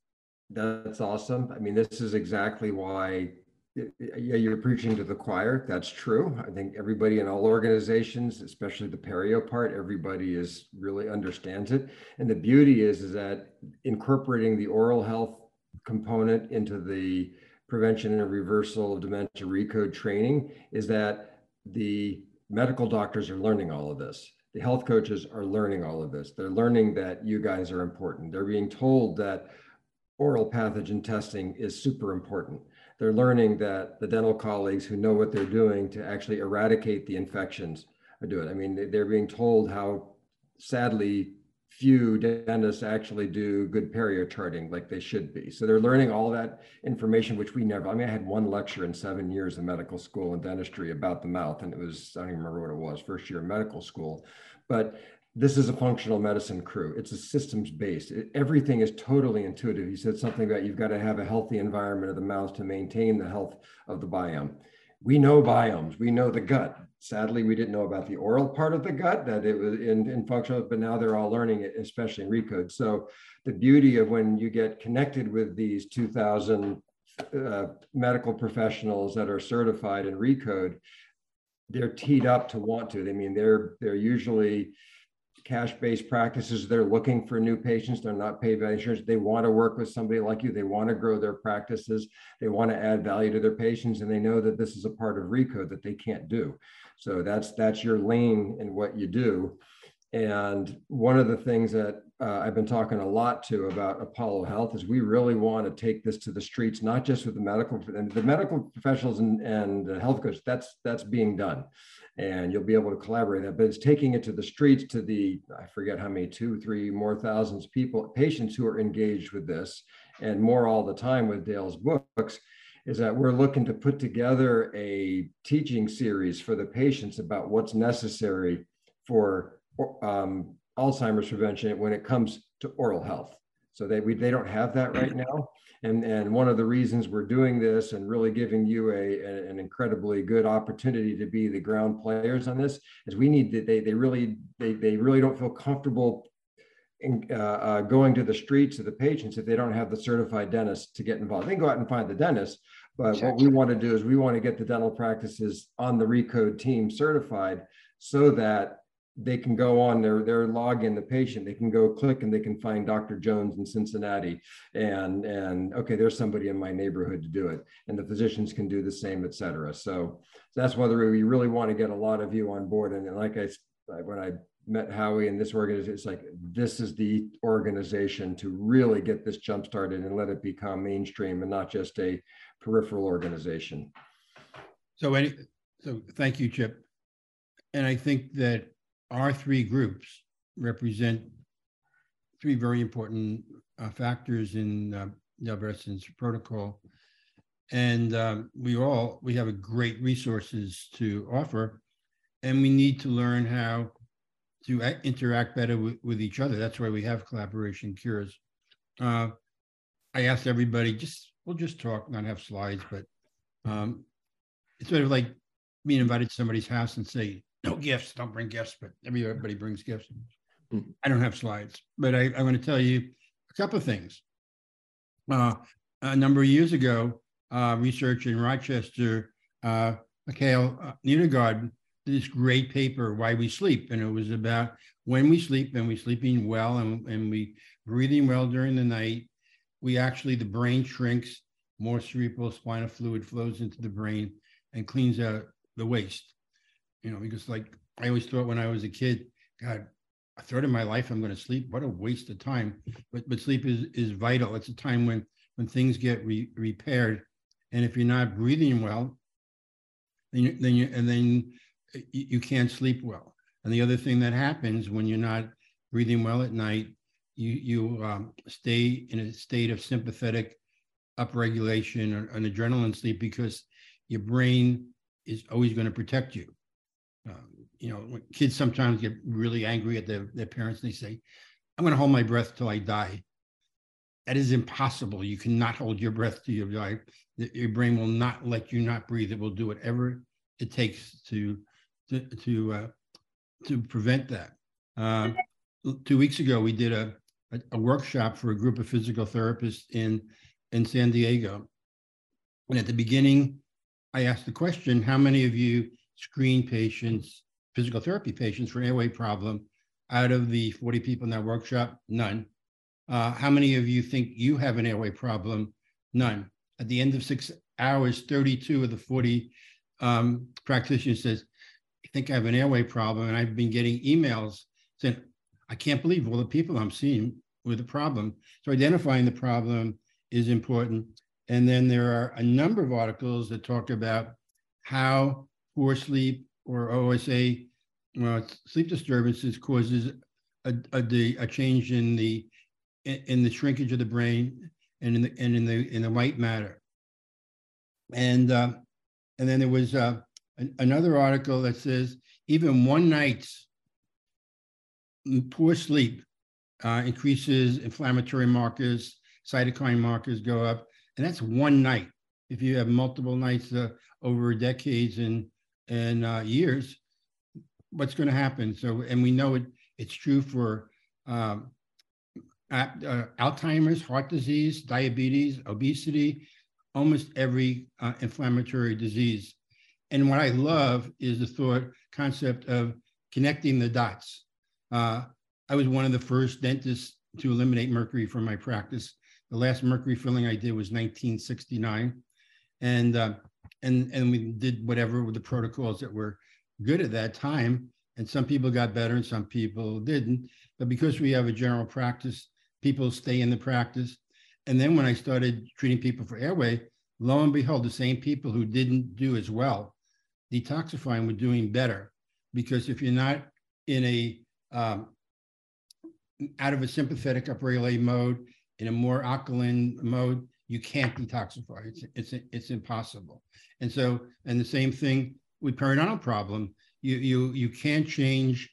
B: that's awesome. I mean, this is exactly why, yeah, you're preaching to the choir. That's true. I think everybody in all organizations, especially the perio part, everybody really understands it. And the beauty is that incorporating the oral health component into the prevention and reversal of dementia RECODE training is that the medical doctors are learning all of this. The health coaches are learning all of this. They're learning that you guys are important. They're being told that oral pathogen testing is super important. They're learning that the dental colleagues who know what they're doing to actually eradicate the infections are doing it. I mean, they're being told how sadly few dentists actually do good perio charting like they should be. So they're learning all that information, which we never, I mean, I had one lecture in 7 years in medical school in dentistry about the mouth, and it was, I don't even remember what it was, first year in medical school. But this is a functional medicine crew. It's a systems based. Everything is totally intuitive. You said something about you've got to have a healthy environment of the mouth to maintain the health of the biome. We know biomes, we know the gut. Sadly, we didn't know about the oral part of the gut, that it was in functional, but now they're all learning it, especially in RECODE. So the beauty of when you get connected with these 2,000 medical professionals that are certified in RECODE, they're teed up to want to. I mean, they're usually cash-based practices. They're looking for new patients. They're not paid by insurance. They want to work with somebody like you. They want to grow their practices. They want to add value to their patients, and they know that this is a part of RECODE that they can't do. So that's your lane in what you do. And one of the things that I've been talking a lot to about Apollo Health is we really want to take this to the streets, not just with the medical professionals and the health coaches. That's being done, and you'll be able to collaborate that. But it's taking it to the streets, to the, I forget how many, 2,000-3,000 more patients who are engaged with this, and more all the time with Dale's books. Is that we're looking to put together a teaching series for the patients about what's necessary for Alzheimer's prevention when it comes to oral health. So they don't have that right now. And one of the reasons we're doing this and really giving you an incredibly good opportunity to be the ground players on this is we need to, they really don't feel comfortable in, going to the streets of the patients if they don't have the certified dentist to get involved. They can go out and find the dentist, but
E: Sure.
B: What we want to do is we want to get the dental practices on the RECODE team certified so that they can go on their login, the patient, they can go click and they can find Dr. Jones in Cincinnati and okay, there's somebody in my neighborhood to do it. And the physicians can do the same, et cetera. So that's why we really want to get a lot of you on board. And like when I met Howie and this organization, it's like, this is the organization to really get this jump started and let it become mainstream and not just a peripheral organization.
A: So thank you, Chip. And I think that our three groups represent three very important factors in Dale Brereton's protocol. And we have a great resources to offer, and we need to learn how to interact better with each other. That's why we have Collaboration Cures. I asked everybody, we'll just talk, not have slides, but it's sort of like being invited to somebody's house and say, no gifts, don't bring gifts, but everybody brings gifts. I don't have slides, but I'm going to tell you a couple of things. A number of years ago, research in Rochester, Mikhail Niedergard did this great paper, Why We Sleep, and it was about when we sleep and we're sleeping well and we breathing well during the night, the brain shrinks, more cerebral spinal fluid flows into the brain and cleans out the waste. You know, because like I always thought when I was a kid, God, a third of my life I'm going to sleep. What a waste of time. But sleep is vital. It's a time when things get repaired. And if you're not breathing well, then you can't sleep well. And the other thing that happens when you're not breathing well at night, you stay in a state of sympathetic upregulation or an adrenaline sleep, because your brain is always going to protect you. You know, when kids sometimes get really angry at their parents, they say, I'm going to hold my breath till I die. That is impossible. You cannot hold your breath till you die. Your brain will not let you not breathe. It will do whatever it takes to prevent that. 2 weeks ago, we did a workshop for a group of physical therapists in San Diego. And at the beginning, I asked the question, how many of you screen patients, physical therapy patients, for airway problem? Out of the 40 people in that workshop, none. How many of you think you have an airway problem? None. At the end of 6 hours, 32 of the 40 practitioners says, I think I have an airway problem. And I've been getting emails saying, I can't believe all the people I'm seeing with a problem. So identifying the problem is important. And then there are a number of articles that talk about how poor sleep or OSA, sleep disturbances, causes a change in the shrinkage of the brain and in the white matter. And then there was another article that says even one night's poor sleep increases inflammatory markers, cytokine markers go up, and that's one night. If you have multiple nights over decades and years, what's going to happen? So, and we know it's true for Alzheimer's, heart disease, diabetes, obesity, almost every inflammatory disease. And what I love is the concept of connecting the dots. I was one of the first dentists to eliminate mercury from my practice. The last mercury filling I did was 1969. And we did whatever with the protocols that were good at that time. And some people got better and some people didn't. But because we have a general practice, people stay in the practice. And then when I started treating people for airway, lo and behold, the same people who didn't do as well detoxifying were doing better. Because if you're not in a out of a sympathetic upregulate mode, in a more alkaline mode, you can't detoxify. It's impossible. And so, and the same thing with periodontal problem. You can't change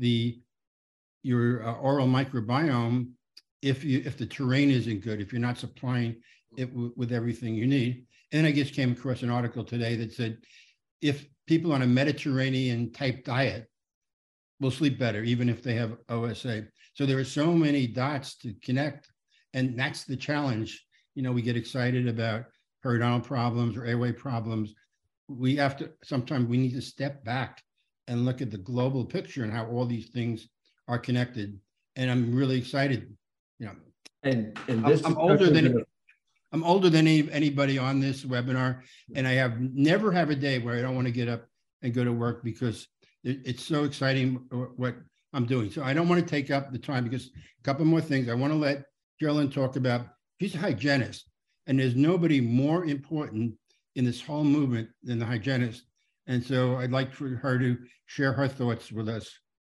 A: your oral microbiome if the terrain isn't good, if you're not supplying it with everything you need. And I just came across an article today that said, if people on a Mediterranean type diet will sleep better, even if they have OSA. So there are so many dots to connect, and that's the challenge. You know, we get excited about periodontal problems or airway problems. We have to, sometimes we need to step back and look at the global picture and how all these things are connected. And I'm really excited. You know,
B: and this
A: I'm older than anybody on this webinar, and I never have a day where I don't want to get up and go to work because it's so exciting what I'm doing. So I don't want to take up the time, because a couple more things. I want to let Geraldine talk about, she's a hygienist, and there's nobody more important in this whole movement than the hygienist. And so I'd like for her to share her thoughts with us.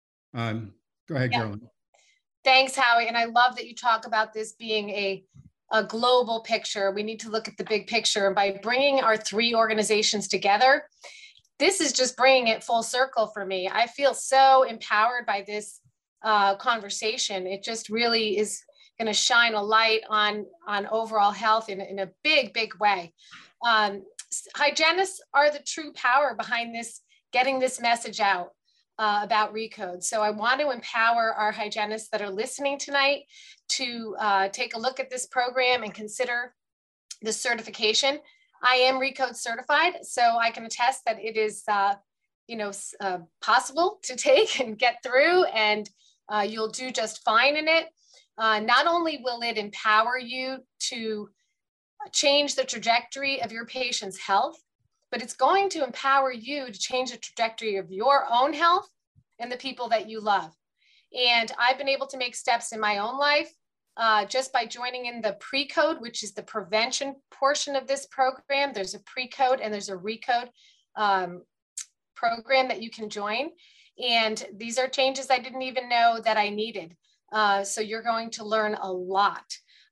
A: Go ahead, Geraldine.
F: Thanks, Howie. And I love that you talk about this being a global picture. We need to look at the big picture. And by bringing our three organizations together, this is just bringing it full circle for me. I feel so empowered by this conversation. It just really is going to shine a light on overall health in a big, big way. Hygienists are the true power behind this, getting this message out about RECODE. So I want to empower our hygienists that are listening tonight to take a look at this program and consider the certification. I am RECODE certified, so I can attest that it is possible to take and get through, and you'll do just fine in it. Not only will it empower you to change the trajectory of your patient's health, but it's going to empower you to change the trajectory of your own health and the people that you love. And I've been able to make steps in my own life just by joining in the pre-code, which is the prevention portion of this program. There's a pre-code and there's a recode program that you can join. And these are changes I didn't even know that I needed. So you're going to learn a lot.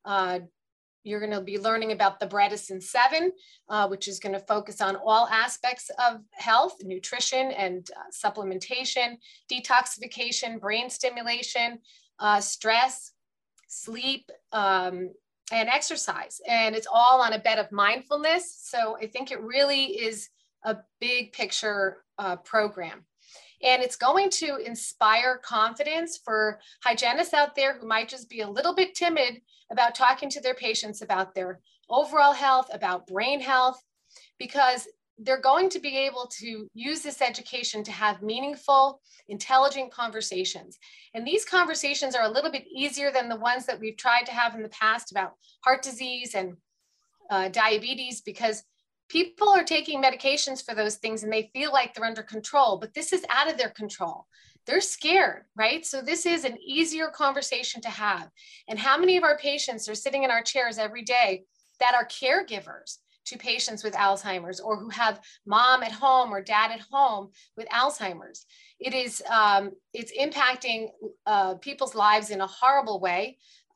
F: You're going to be learning about the Bredesen 7, which is going to focus on all aspects of health, nutrition and supplementation, detoxification, brain stimulation, stress, sleep, and exercise. And it's all on a bed of mindfulness. So I think it really is a big picture program. And it's going to inspire confidence for hygienists out there who might just be a little bit timid about talking to their patients about their overall health, about brain health, because they're going to be able to use this education to have meaningful, intelligent conversations. And these conversations are a little bit easier than the ones that we've tried to have in the past about heart disease and diabetes, because people are taking medications for those things and they feel like they're under control, but this is out of their control. They're scared, right? So this is an easier conversation to have. And how many of our patients are sitting in our chairs every day that are caregivers to patients with Alzheimer's, or who have mom at home or dad at home with Alzheimer's? It is, it's impacting people's lives in a horrible way.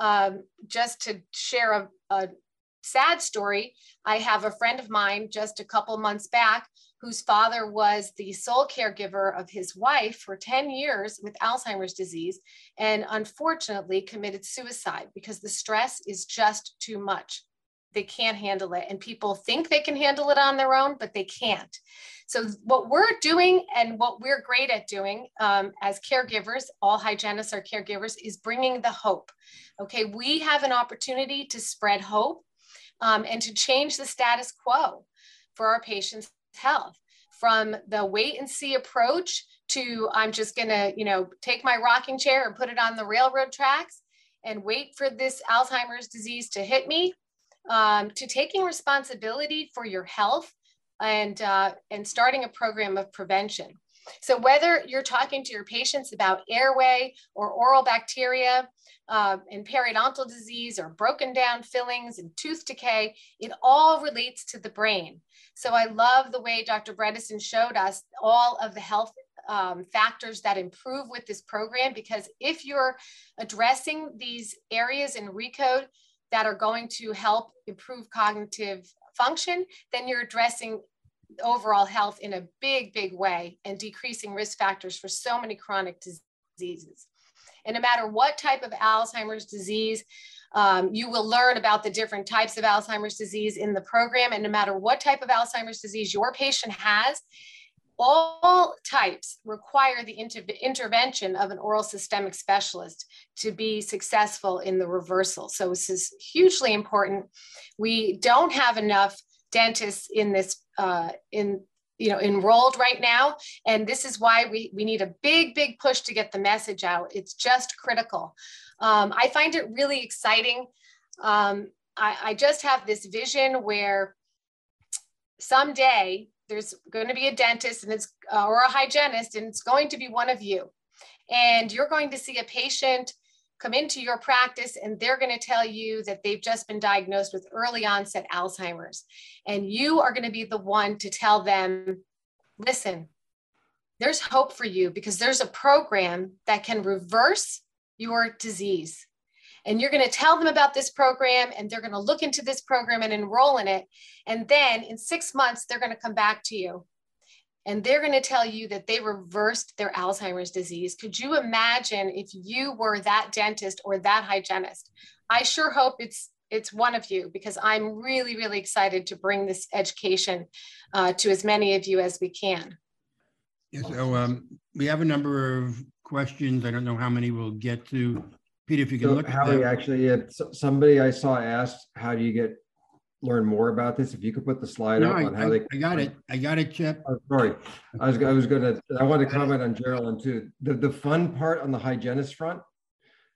F: Just to share a sad story, I have a friend of mine just a couple months back whose father was the sole caregiver of his wife for 10 years with Alzheimer's disease, and unfortunately committed suicide because the stress is just too much. They can't handle it. And people think they can handle it on their own, but they can't. So what we're doing and what we're great at doing as caregivers, all hygienists are caregivers, is bringing the hope. Okay, we have an opportunity to spread hope and to change the status quo for our patients' health, from the wait and see approach to I'm just gonna, take my rocking chair and put it on the railroad tracks and wait for this Alzheimer's disease to hit me, to taking responsibility for your health and starting a program of prevention. So whether you're talking to your patients about airway or oral bacteria and periodontal disease or broken down fillings and tooth decay, it all relates to the brain. So I love the way Dr. Bredesen showed us all of the health factors that improve with this program, because if you're addressing these areas in RECODE that are going to help improve cognitive function, then you're addressing overall health in a big, big way and decreasing risk factors for so many chronic diseases. And no matter what type of Alzheimer's disease, you will learn about the different types of Alzheimer's disease in the program. And no matter what type of Alzheimer's disease your patient has, all types require the intervention of an oral systemic specialist to be successful in the reversal. So this is hugely important. We don't have enough dentists in this, enrolled right now. And this is why we need a big, big push to get the message out. It's just critical. I find it really exciting. I just have this vision where someday there's going to be a dentist and it's or a hygienist, and it's going to be one of you. And you're going to see a patient come into your practice and they're going to tell you that they've just been diagnosed with early onset Alzheimer's. And you are going to be the one to tell them, listen, there's hope for you because there's a program that can reverse your disease. And you're going to tell them about this program, and they're going to look into this program and enroll in it. And then in 6 months, they're going to come back to you and they're going to tell you that they reversed their Alzheimer's disease. Could you imagine if you were that dentist or that hygienist? I sure hope it's one of you, because I'm really, really excited to bring this education to as many of you as we can.
A: Yeah, so we have a number of questions. I don't know how many we'll get to. Peter, if you can look at
B: Howie,
A: them.
B: actually, somebody I saw asked, how do you learn more about this? If you could put the slide up on how
A: I got it, Chip.
B: Oh, sorry, I want to comment on Geraldine too. The fun part on the hygienist front,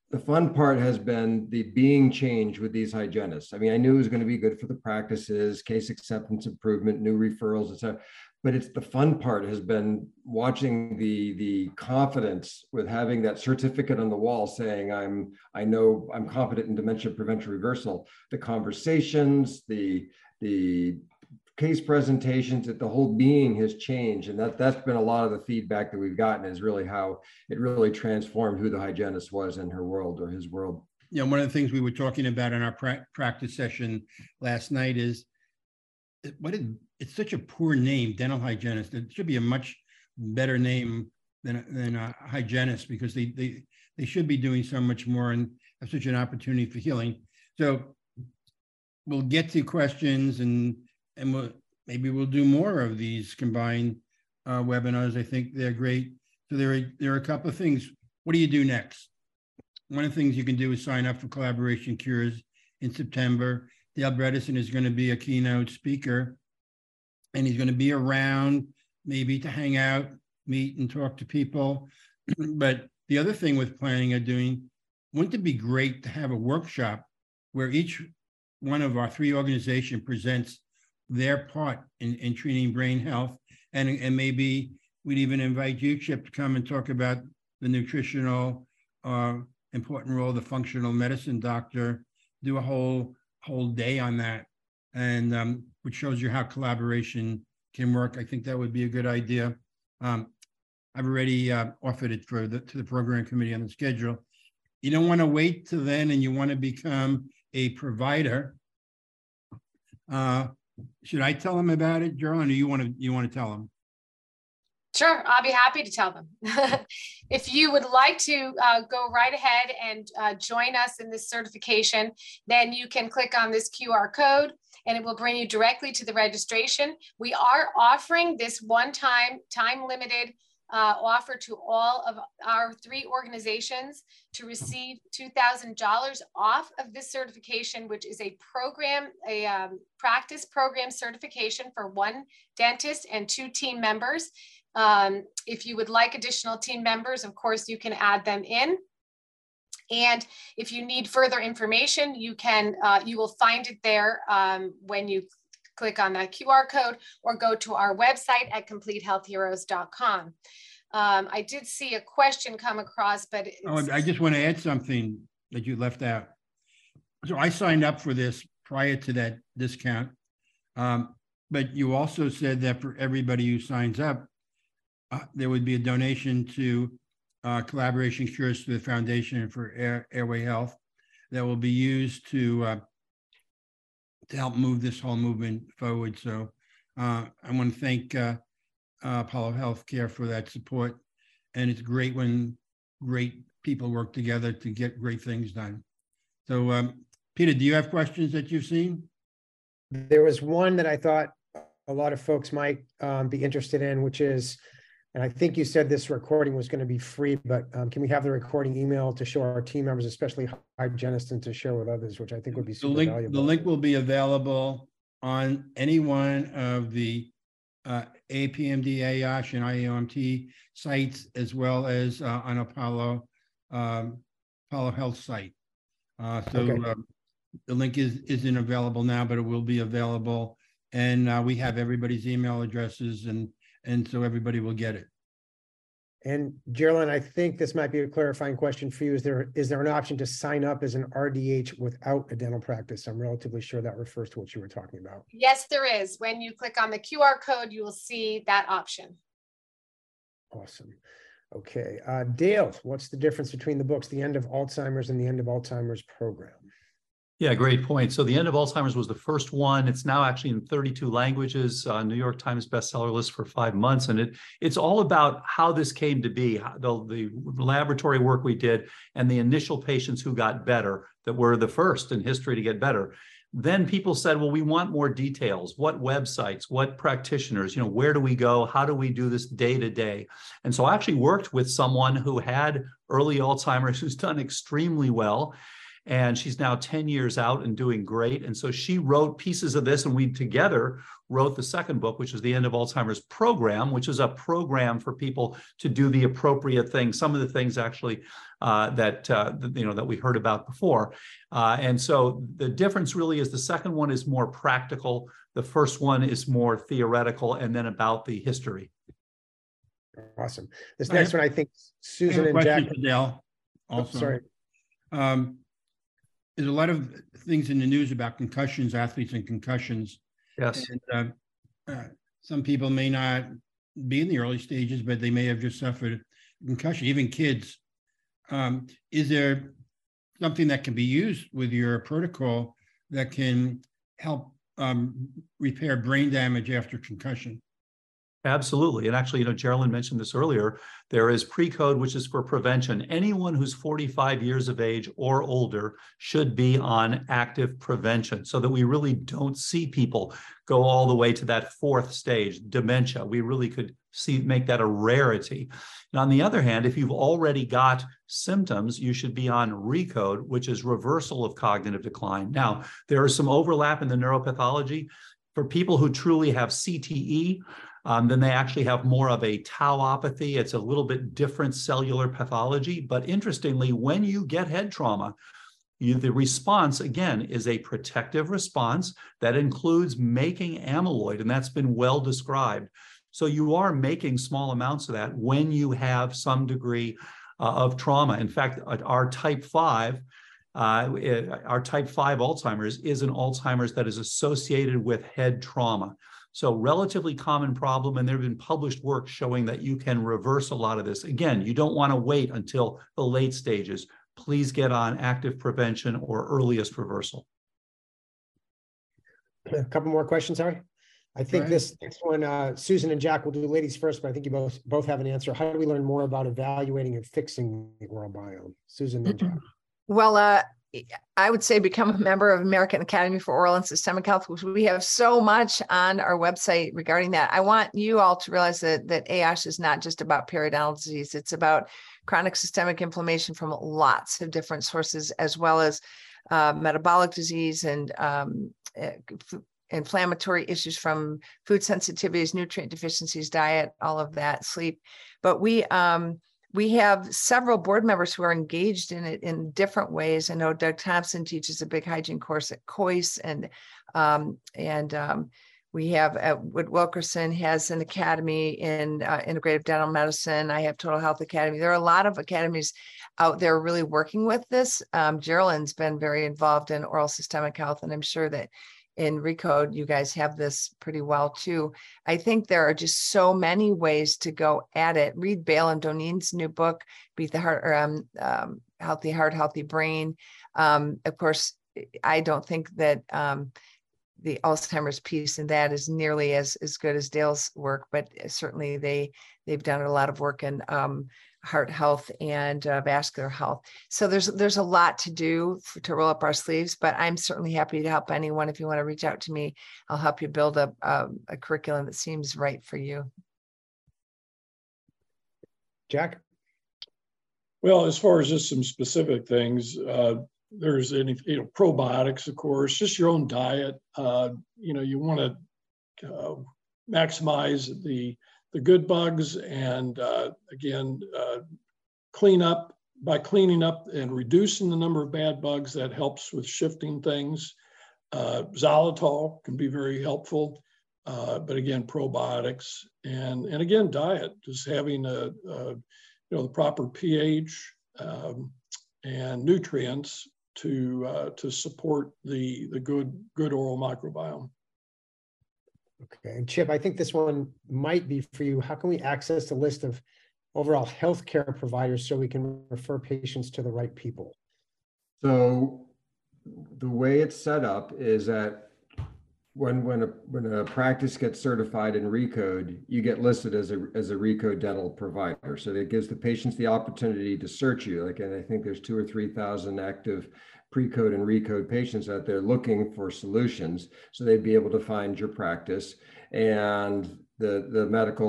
B: The fun part has been the being change with these hygienists. I mean, I knew it was going to be good for the practices, case acceptance improvement, new referrals, et cetera. But it's the fun part has been watching the confidence with having that certificate on the wall saying I know I'm competent in dementia prevention reversal. The conversations, the case presentations, that the whole being has changed, and that's been a lot of the feedback that we've gotten, is really how it really transformed who the hygienist was in her world or his world.
A: You know, one of the things we were talking about in our practice session last night is it's such a poor name, dental hygienist. It should be a much better name than a hygienist, because they should be doing so much more and have such an opportunity for healing. So we'll get to questions, and maybe we'll do more of these combined webinars. I think they're great. So there are a couple of things. What do you do next? One of the things you can do is sign up for Collaboration Cures in September. Dale Bredesen is going to be a keynote speaker, and he's going to be around maybe to hang out, meet and talk to people. But the other thing with planning or doing, wouldn't it be great to have a workshop where each one of our 3 organizations presents their part in treating brain health, and maybe we'd even invite you, Chip, to come and talk about the nutritional important role of the functional medicine doctor, do a whole day on that, and which shows you how collaboration can work. I think that would be a good idea. I've already offered it to the program committee on the schedule. You don't want to wait till then, and you want to become a provider. Should I tell them about it, Geraldine, or you want to tell them?
F: Sure, I'll be happy to tell them. If you would like to go right ahead and join us in this certification, then you can click on this QR code and it will bring you directly to the registration. We are offering this one-time, time-limited offer to all of our 3 organizations to receive $2,000 off of this certification, which is a program, practice program certification for 1 dentist and 2 team members. If you would like additional team members, of course, you can add them in. And if you need further information, you will find it there when you click on that QR code or go to our website at CompleteHealthHeroes.com. I did see a question come across, but
A: I just want to add something that you left out. So I signed up for this prior to that discount, but you also said that for everybody who signs up, there would be a donation to Collaboration Cures to the Foundation for Airway Health that will be used to help move this whole movement forward. So I want to thank Apollo Healthcare for that support. And it's great when great people work together to get great things done. So Peter, do you have questions that you've seen?
G: There was one that I thought a lot of folks might be interested in, which is, and I think you said this recording was going to be free, but can we have the recording email to show our team members, especially hygienists, and to share with others, which I think would be super valuable. The
A: link will be available on any one of the APMD, AOSH, and IOMT sites, as well as on Apollo Health site. The link isn't available now, but it will be available. And we have everybody's email addresses, and so everybody will get it.
G: And Geraldine, I think this might be a clarifying question for you. Is there an option to sign up as an RDH without a dental practice? I'm relatively sure that refers to what you were talking about.
F: Yes, there is. When you click on the QR code, you will see that option.
G: Awesome. Okay. Dale, what's the difference between the books, The End of Alzheimer's and The End of Alzheimer's Program?
C: Yeah, great point. So The End of Alzheimer's was the first one. It's now actually in 32 languages, New York Times bestseller list for 5 months. And it's all about how this came to be, the laboratory work we did, and the initial patients who got better, that were the first in history to get better. Then people said, well, we want more details. What websites, what practitioners, where do we go? How do we do this day to day? And so I actually worked with someone who had early Alzheimer's, who's done extremely well. And she's now 10 years out and doing great. And so she wrote pieces of this, and we together wrote the second book, which is the End of Alzheimer's Program, which is a program for people to do the appropriate things. Some of the things actually that we heard about before. And so the difference really is the second one is more practical. The first one is more theoretical and then about the history.
G: Awesome. This next one, I think Susan and Jack.
A: Dale, also.
G: Sorry.
A: There's a lot of things in the news about concussions, athletes and concussions.
C: Yes.
A: And, some people may not be in the early stages, but they may have just suffered concussion, even kids. Is there something that can be used with your protocol that can help repair brain damage after concussion?
C: Absolutely. And actually, Geraldine mentioned this earlier. There is PRECODE, which is for prevention. Anyone who's 45 years of age or older should be on active prevention so that we really don't see people go all the way to that fourth stage, dementia. We really could make that a rarity. And on the other hand, if you've already got symptoms, you should be on RECODE, which is reversal of cognitive decline. Now, there is some overlap in the neuropathology. For people who truly have CTE, then they actually have more of a tauopathy. It's a little bit different cellular pathology. But interestingly, when you get head trauma, the response, again, is a protective response that includes making amyloid, and that's been well described. So you are making small amounts of that when you have some degree of trauma. In fact, our type 5 Alzheimer's is an Alzheimer's that is associated with head trauma. So relatively common problem, and there have been published work showing that you can reverse a lot of this. Again, you don't want to wait until the late stages. Please get on active prevention or earliest reversal.
G: A couple more questions, Harry. I think this next one, Susan and Jack will do ladies first, but I think you both have an answer. How do we learn more about evaluating and fixing the oral biome? Susan and Jack.
E: Well, I would say become a member of American Academy for Oral and Systemic Health, which we have so much on our website regarding that. I want you all to realize that AASH is not just about periodontal disease. It's about chronic systemic inflammation from lots of different sources, as well as metabolic disease and inflammatory issues from food sensitivities, nutrient deficiencies, diet, all of that, sleep. But we have several board members who are engaged in it in different ways. I know Doug Thompson teaches a big hygiene course at COIS, and we have Wood Wilkerson has an academy in integrative dental medicine. I have Total Health Academy. There are a lot of academies out there really working with this. Geraldine's been very involved in oral systemic health, and I'm sure that in RECODE, you guys have this pretty well too. I think there are just so many ways to go at it. Read Bale and Doneen's new book, Beat the Heart, or Healthy Heart, Healthy Brain. Of course, I don't think that the Alzheimer's piece in that is nearly as good as Dale's work, but certainly they've done a lot of work in heart health and vascular health. So there's a lot to do to roll up our sleeves, but I'm certainly happy to help anyone. If you want to reach out to me, I'll help you build a curriculum that seems right for you.
G: Jack?
D: Well, as far as just some specific things, there's any, probiotics, of course, just your own diet. You want to maximize the good bugs, and again, cleaning up and reducing the number of bad bugs. That helps with shifting things. Xylitol can be very helpful, but again, probiotics and again, diet, just having the proper pH and nutrients to support the good oral microbiome.
G: Okay, and Chip, I think this one might be for you. How can we access the list of overall healthcare providers so we can refer patients to the right people?
B: So the way it's set up is that when a practice gets certified in RECODE, you get listed as a RECODE dental provider. So that gives the patients the opportunity to search you. And I think there's 2,000 or 3,000 active PRECODE and RECODE patients out there looking for solutions. So they'd be able to find your practice, and the medical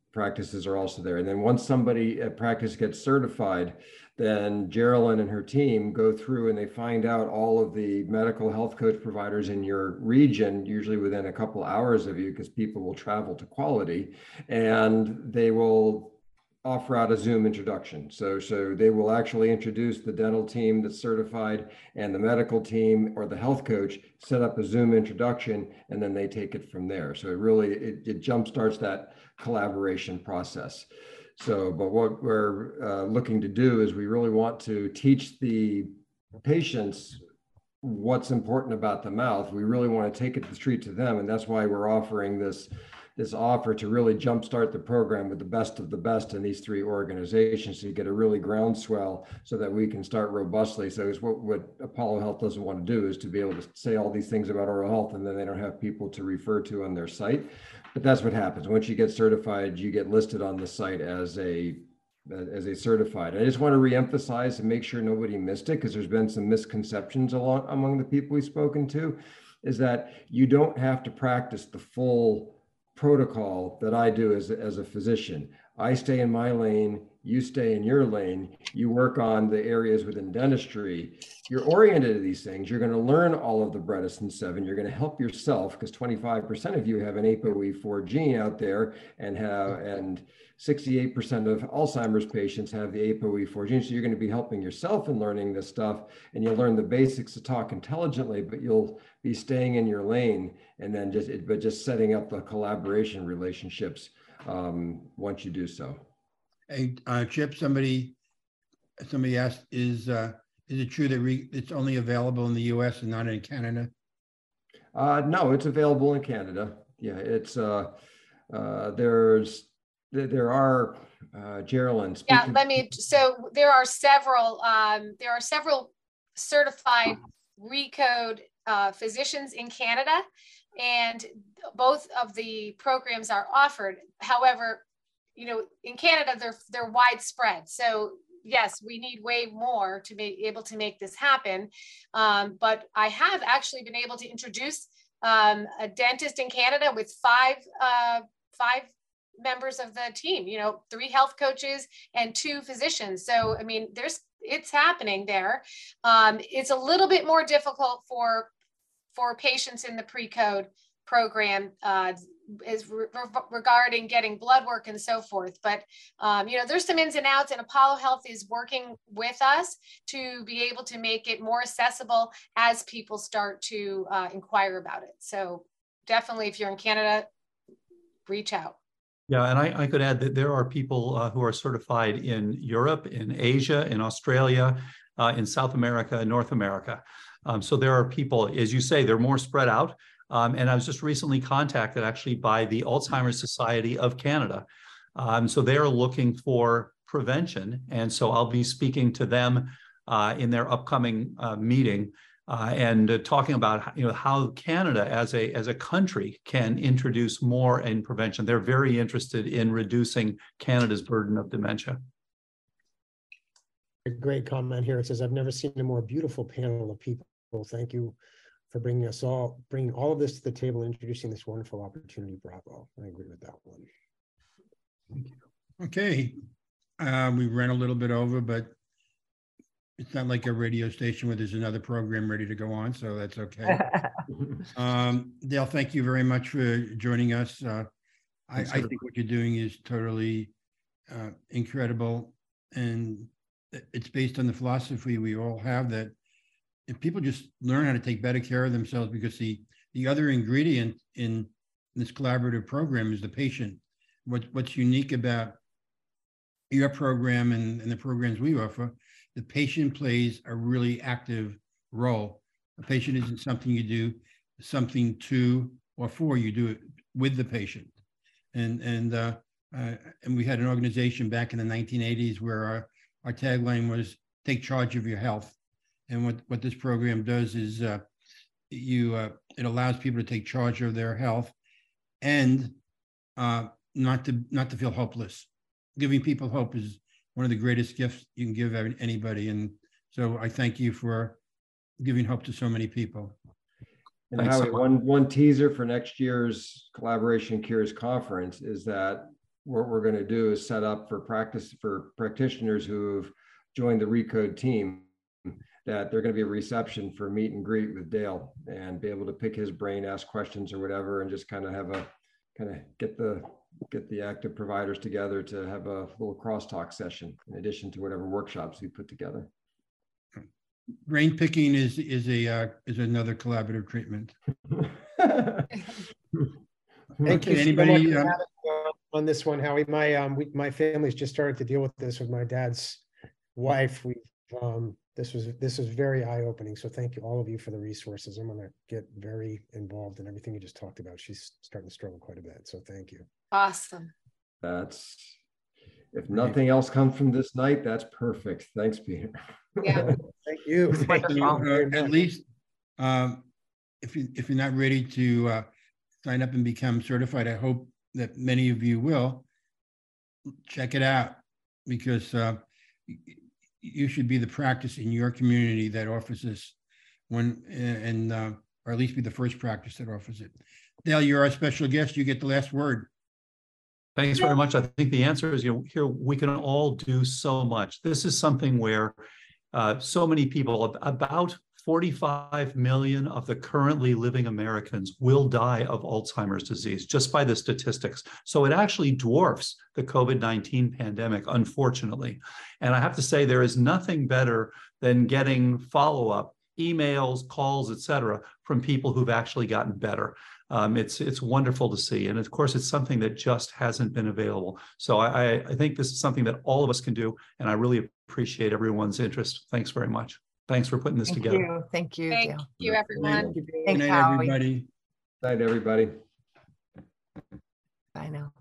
B: practices are also there. And then once somebody at practice gets certified, then Geraldine and her team go through and they find out all of the medical health coach providers in your region, usually within a couple hours of you, because people will travel to Quality, and they will offer out a Zoom introduction. So they will actually introduce the dental team that's certified and the medical team or the health coach, set up a Zoom introduction, and then they take it from there. So it jumpstarts that collaboration process. So, but what we're looking to do is we really want to teach the patients what's important about the mouth. We really want to take it straight to them. And that's why we're offering this offer to really jumpstart the program with the best of the best in these three organizations to get a really groundswell so that we can start robustly. So it's what Apollo Health doesn't want to do, is to be able to say all these things about oral health and then they don't have people to refer to on their site. But that's what happens. Once you get certified, you get listed on the site as a certified. I just want to reemphasize and make sure nobody missed it, because there's been some misconceptions among the people we've spoken to, is that you don't have to practice the full protocol that I do as a physician. I stay in my lane, you stay in your lane, you work on the areas within dentistry. You're oriented to these things. You're going to learn all of the Bredesen 7. You're going to help yourself, because 25% of you have an ApoE4 gene out there, and 68% of Alzheimer's patients have the ApoE4 gene. So you're going to be helping yourself in learning this stuff, and you'll learn the basics to talk intelligently, but you'll be staying in your lane, and then just setting up the collaboration relationships once you do so.
A: Hey, Chip, somebody asked, is it true that it's only available in the US and not in Canada?
B: No, it's available in Canada. Yeah, it's there are Geraldine.
F: Yeah, so there are several certified RECODE physicians in Canada, and both of the programs are offered. However, in Canada, they're widespread. So yes, we need way more to be able to make this happen. But I have actually been able to introduce a dentist in Canada with five members of the team, 3 health coaches and 2 physicians. So, I mean, it's happening there. It's a little bit more difficult for patients in the pre-code program regarding getting blood work and so forth. But, there's some ins and outs, and Apollo Health is working with us to be able to make it more accessible as people start to inquire about it. So definitely, if you're in Canada, reach out.
C: Yeah, and I could add that there are people who are certified in Europe, in Asia, in Australia, in South America, and North America. So there are people, as you say, they're more spread out. And I was just recently contacted actually by the Alzheimer's Society of Canada. So they're looking for prevention. And so I'll be speaking to them in their upcoming meeting and talking about how Canada as a country can introduce more in prevention. They're very interested in reducing Canada's burden of dementia.
G: A great comment here. It says, "I've never seen a more beautiful panel of people. Thank you for bringing all of this to the table, introducing this wonderful opportunity. Bravo." I agree with that one.
A: Thank you. Okay, we ran a little bit over, but it's not like a radio station where there's another program ready to go on, so that's okay. Dale, thank you very much for joining us. I think what you're doing is totally incredible, and it's based on the philosophy we all have that if people just learn how to take better care of themselves, because the other ingredient in this collaborative program is the patient. What's unique about your program and the programs we offer, the patient plays a really active role. A patient isn't something you do something to or for, you do it with the patient. And we had an organization back in the 1980s where our tagline was "Take charge of your health." And what this program does is it allows people to take charge of their health and not to feel hopeless. Giving people hope is one of the greatest gifts you can give anybody. And so I thank you for giving hope to so many people.
B: And Howie, one teaser for next year's Collaboration Cures conference is that what we're going to do is set up for practice for practitioners who've joined the Recode team, that they're going to be a reception for meet and greet with Dale and be able to pick his brain, ask questions or whatever, and just kind of get the active providers together to have a little crosstalk session in addition to whatever workshops we put together.
A: Brain picking is another collaborative treatment.
G: Thank
A: Okay,
G: you so
A: anybody,
G: much on this one, Howie. My family's just started to deal with this with my dad's wife. This was very eye-opening. So thank you, all of you, for the resources. I'm going to get very involved in everything you just talked about. She's starting to struggle quite a bit. So thank you.
F: Awesome.
B: That's, if nothing else comes from this night, that's perfect. Thanks, Peter.
F: Yeah.
G: Thank you. Thank you very
A: at
G: much.
A: least, if you're not ready to sign up and become certified, I hope that many of you will. Check it out, because you should be the practice in your community that offers this one, or at least be the first practice that offers it. Dale, you're our special guest. You get the last word.
C: Thanks very much. I think the answer is, here we can all do so much. This is something where so many people, about 45 million of the currently living Americans will die of Alzheimer's disease, just by the statistics. So it actually dwarfs the COVID-19 pandemic, unfortunately. And I have to say, there is nothing better than getting follow-up emails, calls, et cetera, from people who've actually gotten better. It's wonderful to see. And of course, it's something that just hasn't been available. So I think this is something that all of us can do. And I really appreciate everyone's interest. Thanks very much. Thanks for putting this together.
E: Thank you,
F: Thank
E: Dale.
F: you, everyone.
A: Good
E: Thanks,
A: night,
E: Howie.
A: everybody.
B: Night, everybody.
E: Bye now.